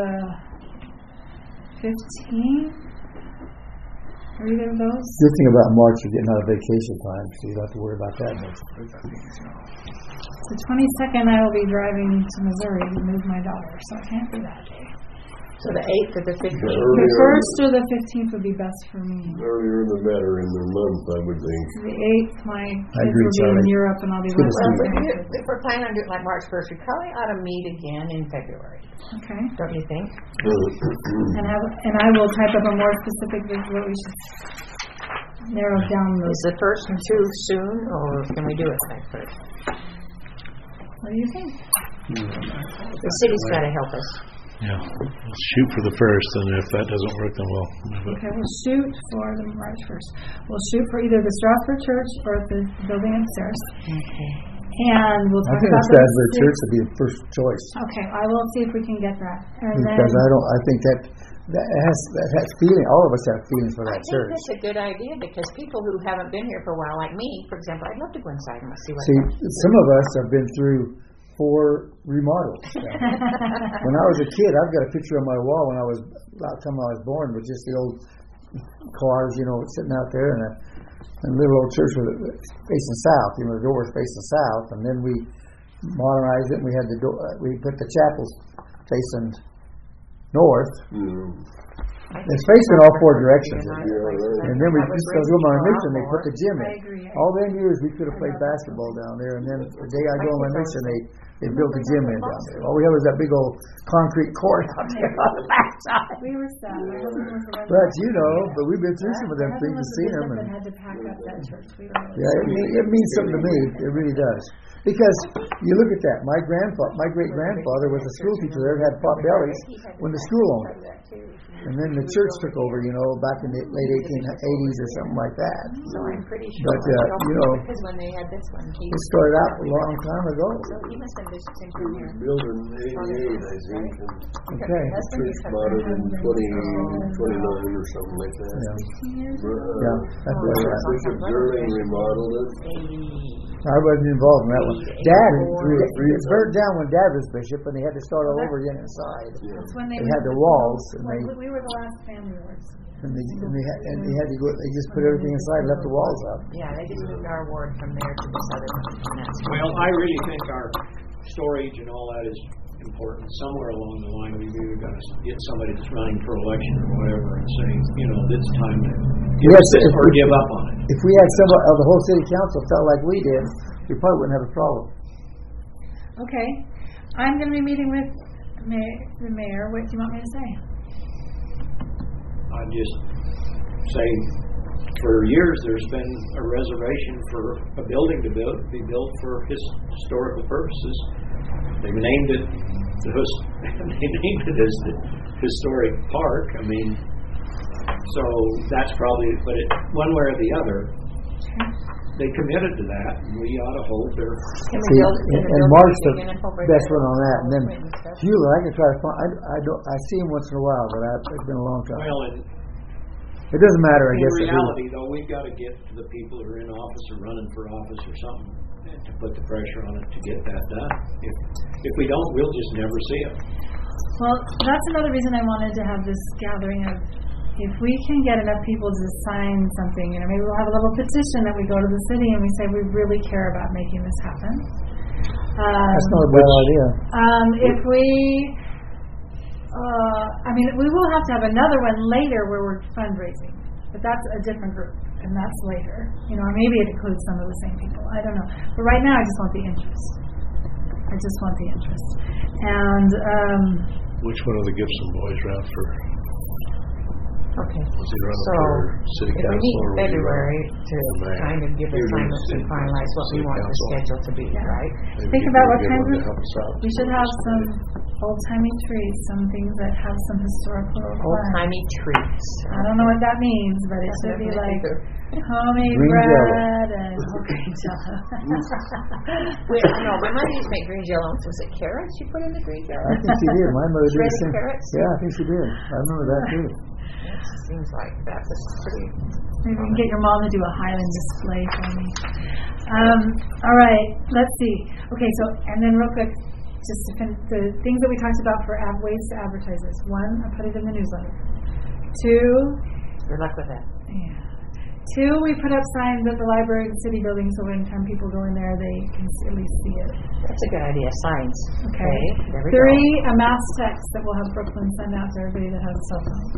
15th? Are either of those? Good thing about March, you're getting out of vacation time, so you don't have to worry about that much. The 22nd, I will be driving to Missouri to move my daughter, so I can't do that day. So the 8th or the 15th? The 1st or the 15th would be best for me. Earlier the better in the month, I would think. The 8th, my kids will be in Europe, and I'll be with them. If we're planning on doing like March 1st, we probably ought to meet again in February. Okay. Don't you think? And I will type up a more specific what we should narrow down those. Is the 1st too soon, or can we do it like 1st? What do you think? The city's got to help us. Yeah, let's shoot for the 1st, and if that doesn't work, then we'll move it. Okay, we'll shoot for the March 1st. We'll shoot for either the Strasburg Church or the building upstairs. Okay. And we'll talk about the Strasburg Church would be the first choice. Okay, I will see if we can get that. And because I think that has feeling. All of us have feelings for that church. I think that's a good idea, because people who haven't been here for a while, like me, for example, I'd love to go inside and see what. See, some of us have been through 4 remodels. When I was a kid, I've got a picture on my wall when I was born, with just the old cars, sitting out there, and a little old church facing south. The door was facing south, and then we modernized it. And we had we put the chapels facing north. It's facing all four directions. And then we just go to my mission, they put the gym I in. agree. All them years we could have played basketball down there, and then the day I go on my mission, they built the gym in down there. All we had was that big old concrete court out there on the backside. We were sad. My husband was the But but we've been through some of them My things husband and was seen the them. bishop And that had to pack up that church. We don't know. yeah, it means something to me. It really does. Because you look at that. My great grandfather was a school teacher there, had pot bellies when the school owned it. And then the church took over, back in the late 1880s or something like that. So I'm pretty sure. But, because when they had this one, it started out a long time ago. So he must have bishop in from here. Built in 88, I think, and Okay. church bought it in 2029 or something like that. Yeah, that's right. Bishop Durling remodeled it. I wasn't involved in that one. Dad, it burnt down when Dad was bishop, and they had to start all over again inside. That's when they They had the walls, and we were the last family wars. they had to go. They just put everything inside, and left the walls up. Yeah, they just moved our ward from there to this other one. And that's Well, I really think our storage and all that is important. Somewhere along the line, we've either got to get somebody that's running for election or whatever and say, it's time to give up on it. If we had some of the whole city council felt like we did, we probably wouldn't have a problem. Okay. I'm going to be meeting with the mayor. What do you want me to say? I'd just say, for years, there's been a reservation for a building to be built for historical purposes. They've named it as the historic park. I mean, so that's probably, but one way or the other, they committed to that, and we ought to hold their. Can we build And Mark's the over best there? one on that. And then Hewlett, I can try to find. I see him once in a while, but it's been a long time. Well, It doesn't matter, I in guess. reality, though, we've got to get to the people who are in office or running for office or something to put the pressure on it to get that done. If we don't, we'll just never see it. Well, that's another reason I wanted to have this gathering of, if we can get enough people to sign something, maybe we'll have a little petition that we go to the city and we say we really care about making this happen. That's not a bad idea. If we, we will have to have another one later where we're fundraising, but that's a different group, and that's later. Or maybe it includes some of the same people. I don't know. But right now, I just want the interest. And Which one of the Gibson boys ran for? Okay. Was he running So, for city if we council? meet or in was he February running to for mayor? kind of give assignments and finalize what we City want the council. schedule to be, right? Maybe think he'd about be a what good kinds one to of, help us out. we should have some old-timey trees, some things that have some historical fun. Old-timey treats. I don't know what that means, but it should be like homemade Green bread and green jello. We might need to make green jello. Was it carrots you put in the green jello? I think she did. My mother did the Shredded same. carrots? Yeah, I think she did. I remember that too. It seems like that's a pretty. Maybe we can get your mom to do a Highland display for me. All right, let's see. Okay, and then real quick, just to finish, the things that we talked about for ways to advertise this. 1, I put it in the newsletter. 2, Good luck with that. 2, we put up signs at the library and city building so anytime people go in there, they can at least see it. That's a good idea. Signs. Okay. There we 3, go. a mass text that we'll have Brooklyn send out to everybody that has a cell phone.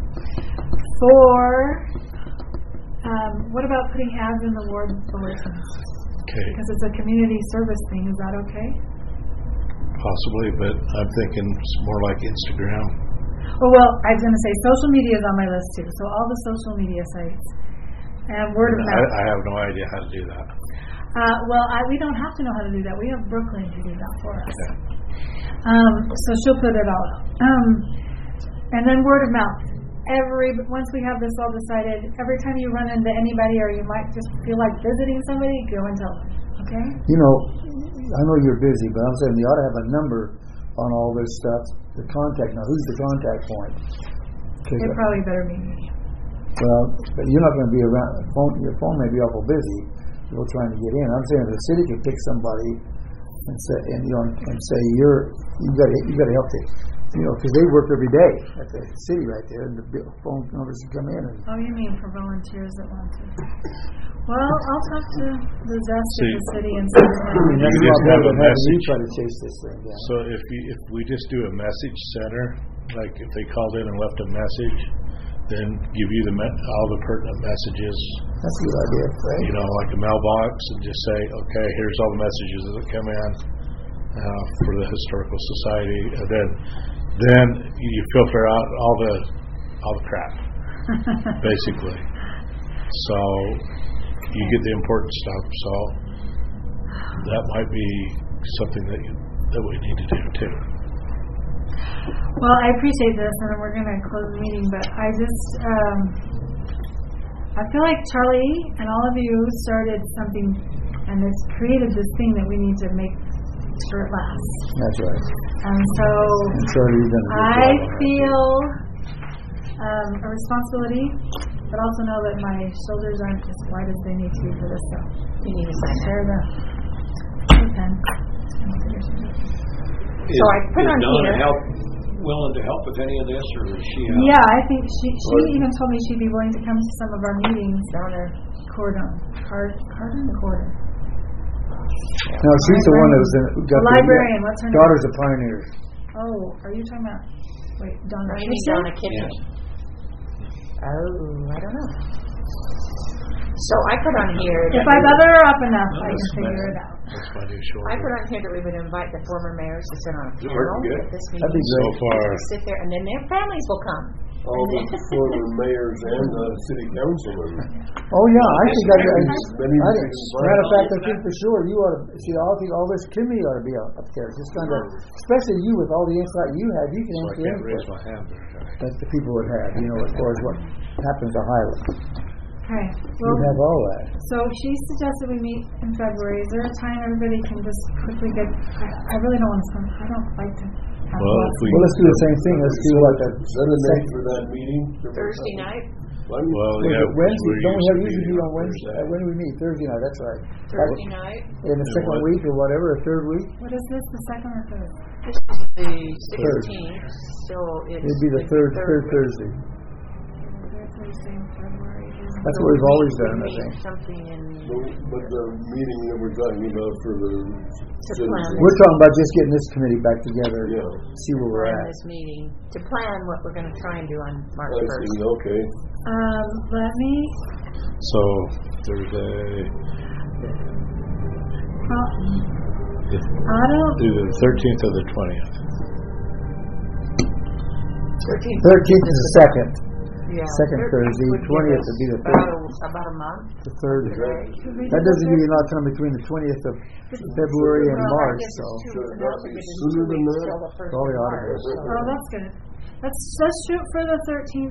4, what about putting ads in the ward bulletins? Okay, Because it's a community service thing. Is that okay? possibly, but I'm thinking it's more like Instagram. Oh, well, I was going to say social media is on my list too. So all the social media sites and word of mouth. I have no idea how to do that. We don't have to know how to do that. We have Brooklyn to do that for us. Okay. So she'll put it all out. And then word of mouth. Once we have this all decided, every time you run into anybody or you might just feel like visiting somebody, go and tell them. Okay? I know you're busy, but I'm saying you ought to have a number on all this stuff. The contact. Now, who's the contact point? It probably better be me. Well, but you're not going to be around. Your phone may be awful busy. You're trying to get in. I'm saying the city can pick somebody and say, you got to help them. Because they work every day at the city right there, and the phone numbers can come in. Oh, you mean for volunteers that want to? Well, I'll talk to the zest of the city and see. That's just not have better a than having you message. try to chase this thing down. So if we just do a message center like if they called in and left a message, then give you all the pertinent messages. That's a good idea, right? You know, like a mailbox, and just say, okay, here's all the messages that come in for the Historical Society, and then you filter out all the crap, basically. So you get the important stuff. So that might be something that we need to do too. Well, I appreciate this, and we're going to close the meeting, but I just, I feel like Charlie and all of you started something, and it's created this thing that we need to make sure it lasts. That's right. And so, Charlie, you've done a good I job. feel a responsibility, but also know that my shoulders aren't as wide as they need to be for this, so You need to sign that. share the pen. So I put on Donna here. willing to help with any of this, or is she? Yeah, I think she even told me she'd be willing to come to some of our meetings. Donor. Cordon. No, she's the one that was got The librarian, what's her name? Daughters of Pioneers. Oh, are you talking about? Wait, Donna. You mean Donna Kitchen? Oh, I don't know. So I put on here. If I butter her up enough, I can figure it out. That's my new shoulder. I put on here that we would invite the former mayors to sit on a Good. panel at this meeting. That'd be So great. far, Sit there, and then their families will come. All the former mayors and city councilmen. Oh yeah, I think Many matter of fact, I think for sure you ought to see all this committee ought to be up there. Just kind of, especially you with all the insight you have, you can so I answer can't raise input my hand very high. that the people would have. You know, as far as what happens to Highland, Okay. you Well, have all that. so she suggested we meet in February. Is there a time everybody can just quickly get? I really don't want to spend. I don't like to. Have Well, lots. if we- Well, let's do the same thing. Let's do like that. Is that a night for that meeting? Thursday night. Well, Was yeah, it Wednesday? we're Don't we have usually usually meeting meet on Wednesday? When do we meet? Thursday night. That's right. Thursday night. In the second what? week or whatever, or third week. What is this? The second or third? This is the 16th. So it's It'd be the third week. Thursday. Third Thursday in February. That's So what we've always we done, I meet think. Something in But the meeting that we're talking about for the plan. We're talking about just getting this committee back together. Yeah. See where we're plan at. this meeting to plan what we're going to try and do on March I 1st. see, okay. Let me. So Thursday, Well, I don't. either the 13th or the 20th. 13th is the second. Yeah. Second Thursday, would give 20th us would be the third. About a month. The third. Should we That do doesn't the give you a lot of time between the 20th of February and Well, I March. guess So it's two- Should it now not we're be getting sooner 2 than weeks that? till the 1st Probably of ought to be. March. Oh, that's good. Let's shoot for the 13th.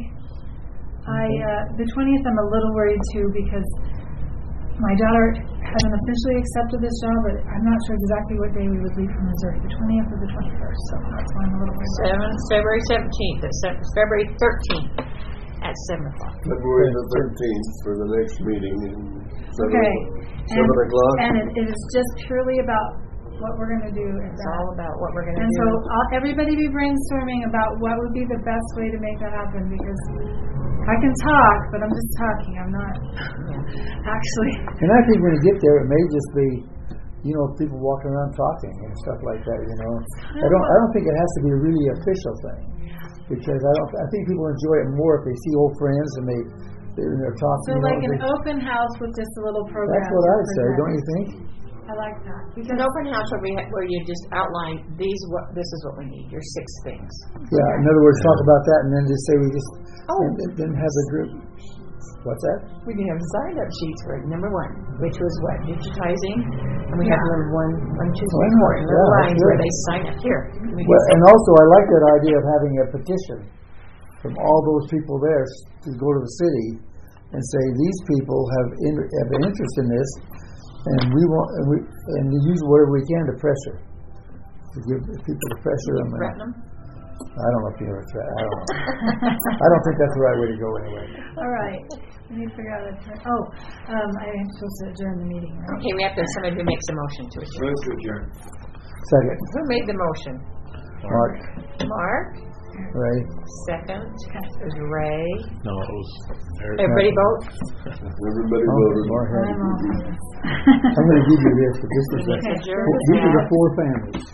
The 20th I'm a little worried too because my daughter hasn't officially accepted this job, but I'm not sure exactly what day we would leave from Missouri, the 20th or the 21st. So that's why I'm a little worried. February 17th. February 13th at 7 o'clock. February the 13th for the next meeting. Okay. 7 o'clock. And it is just purely about what we're going to do at It's that. all about what we're going to And do. so everybody be brainstorming about what would be the best way to make that happen because I can talk, but I'm just talking. I'm not actually. And I think when you get there, it may just be, people walking around talking and stuff like that. I don't think it has to be a really official thing because I think people enjoy it more if they see old friends and they're talking. So like an open house with just a little program. That's what I'd say, presented. don't you think? I like that. It's an open house where you just outline this is what we need. Your 6 things. Yeah. In other words, talk about that and then just say we just Oh. and then have a group. What's that? We can have sign-up sheets for number 1, which was what digitizing, and we have little one, 2, 3, 4, and little lines where they sign up here. Well, and also I like that idea of having a petition from all those people there to go to the city and say these people have an interest in this, and we want and use whatever we can to pressure to give people the pressure. Threaten them. I don't know if you ever threat. I don't know. I don't think that's the right way to go anyway. All right. We need to figure out I am supposed to adjourn the meeting, right? Okay, we have to have somebody who makes a motion to adjourn. Let's adjourn. Second, Who made the motion? Mark, Mark. Ray. Second is Ray. No, it was Eric. Everybody vote. Everybody Oh, voted. Lord, I'm all for this. I'm going to give you this, but this is We need to adjourn these are the at 4 families.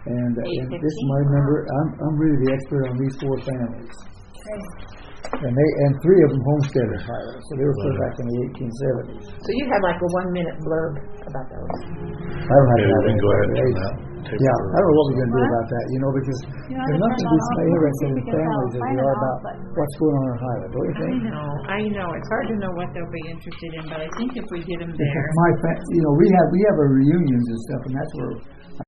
And this is my number. I'm really the expert on these 4 families. And 3 of them homesteaded Highland, so they were put back in the 1870s. So you have like a 1-minute blurb about those. I don't have Maybe we can go ahead and that. do that. Take Yeah, over. I don't know what we're going to do about that, because there's nothing to be interested in families as there are about what's going on in Highland, don't you think? I know. It's hard to know what they'll be interested in, but I think if we get them there. We have our reunions and stuff, and that's where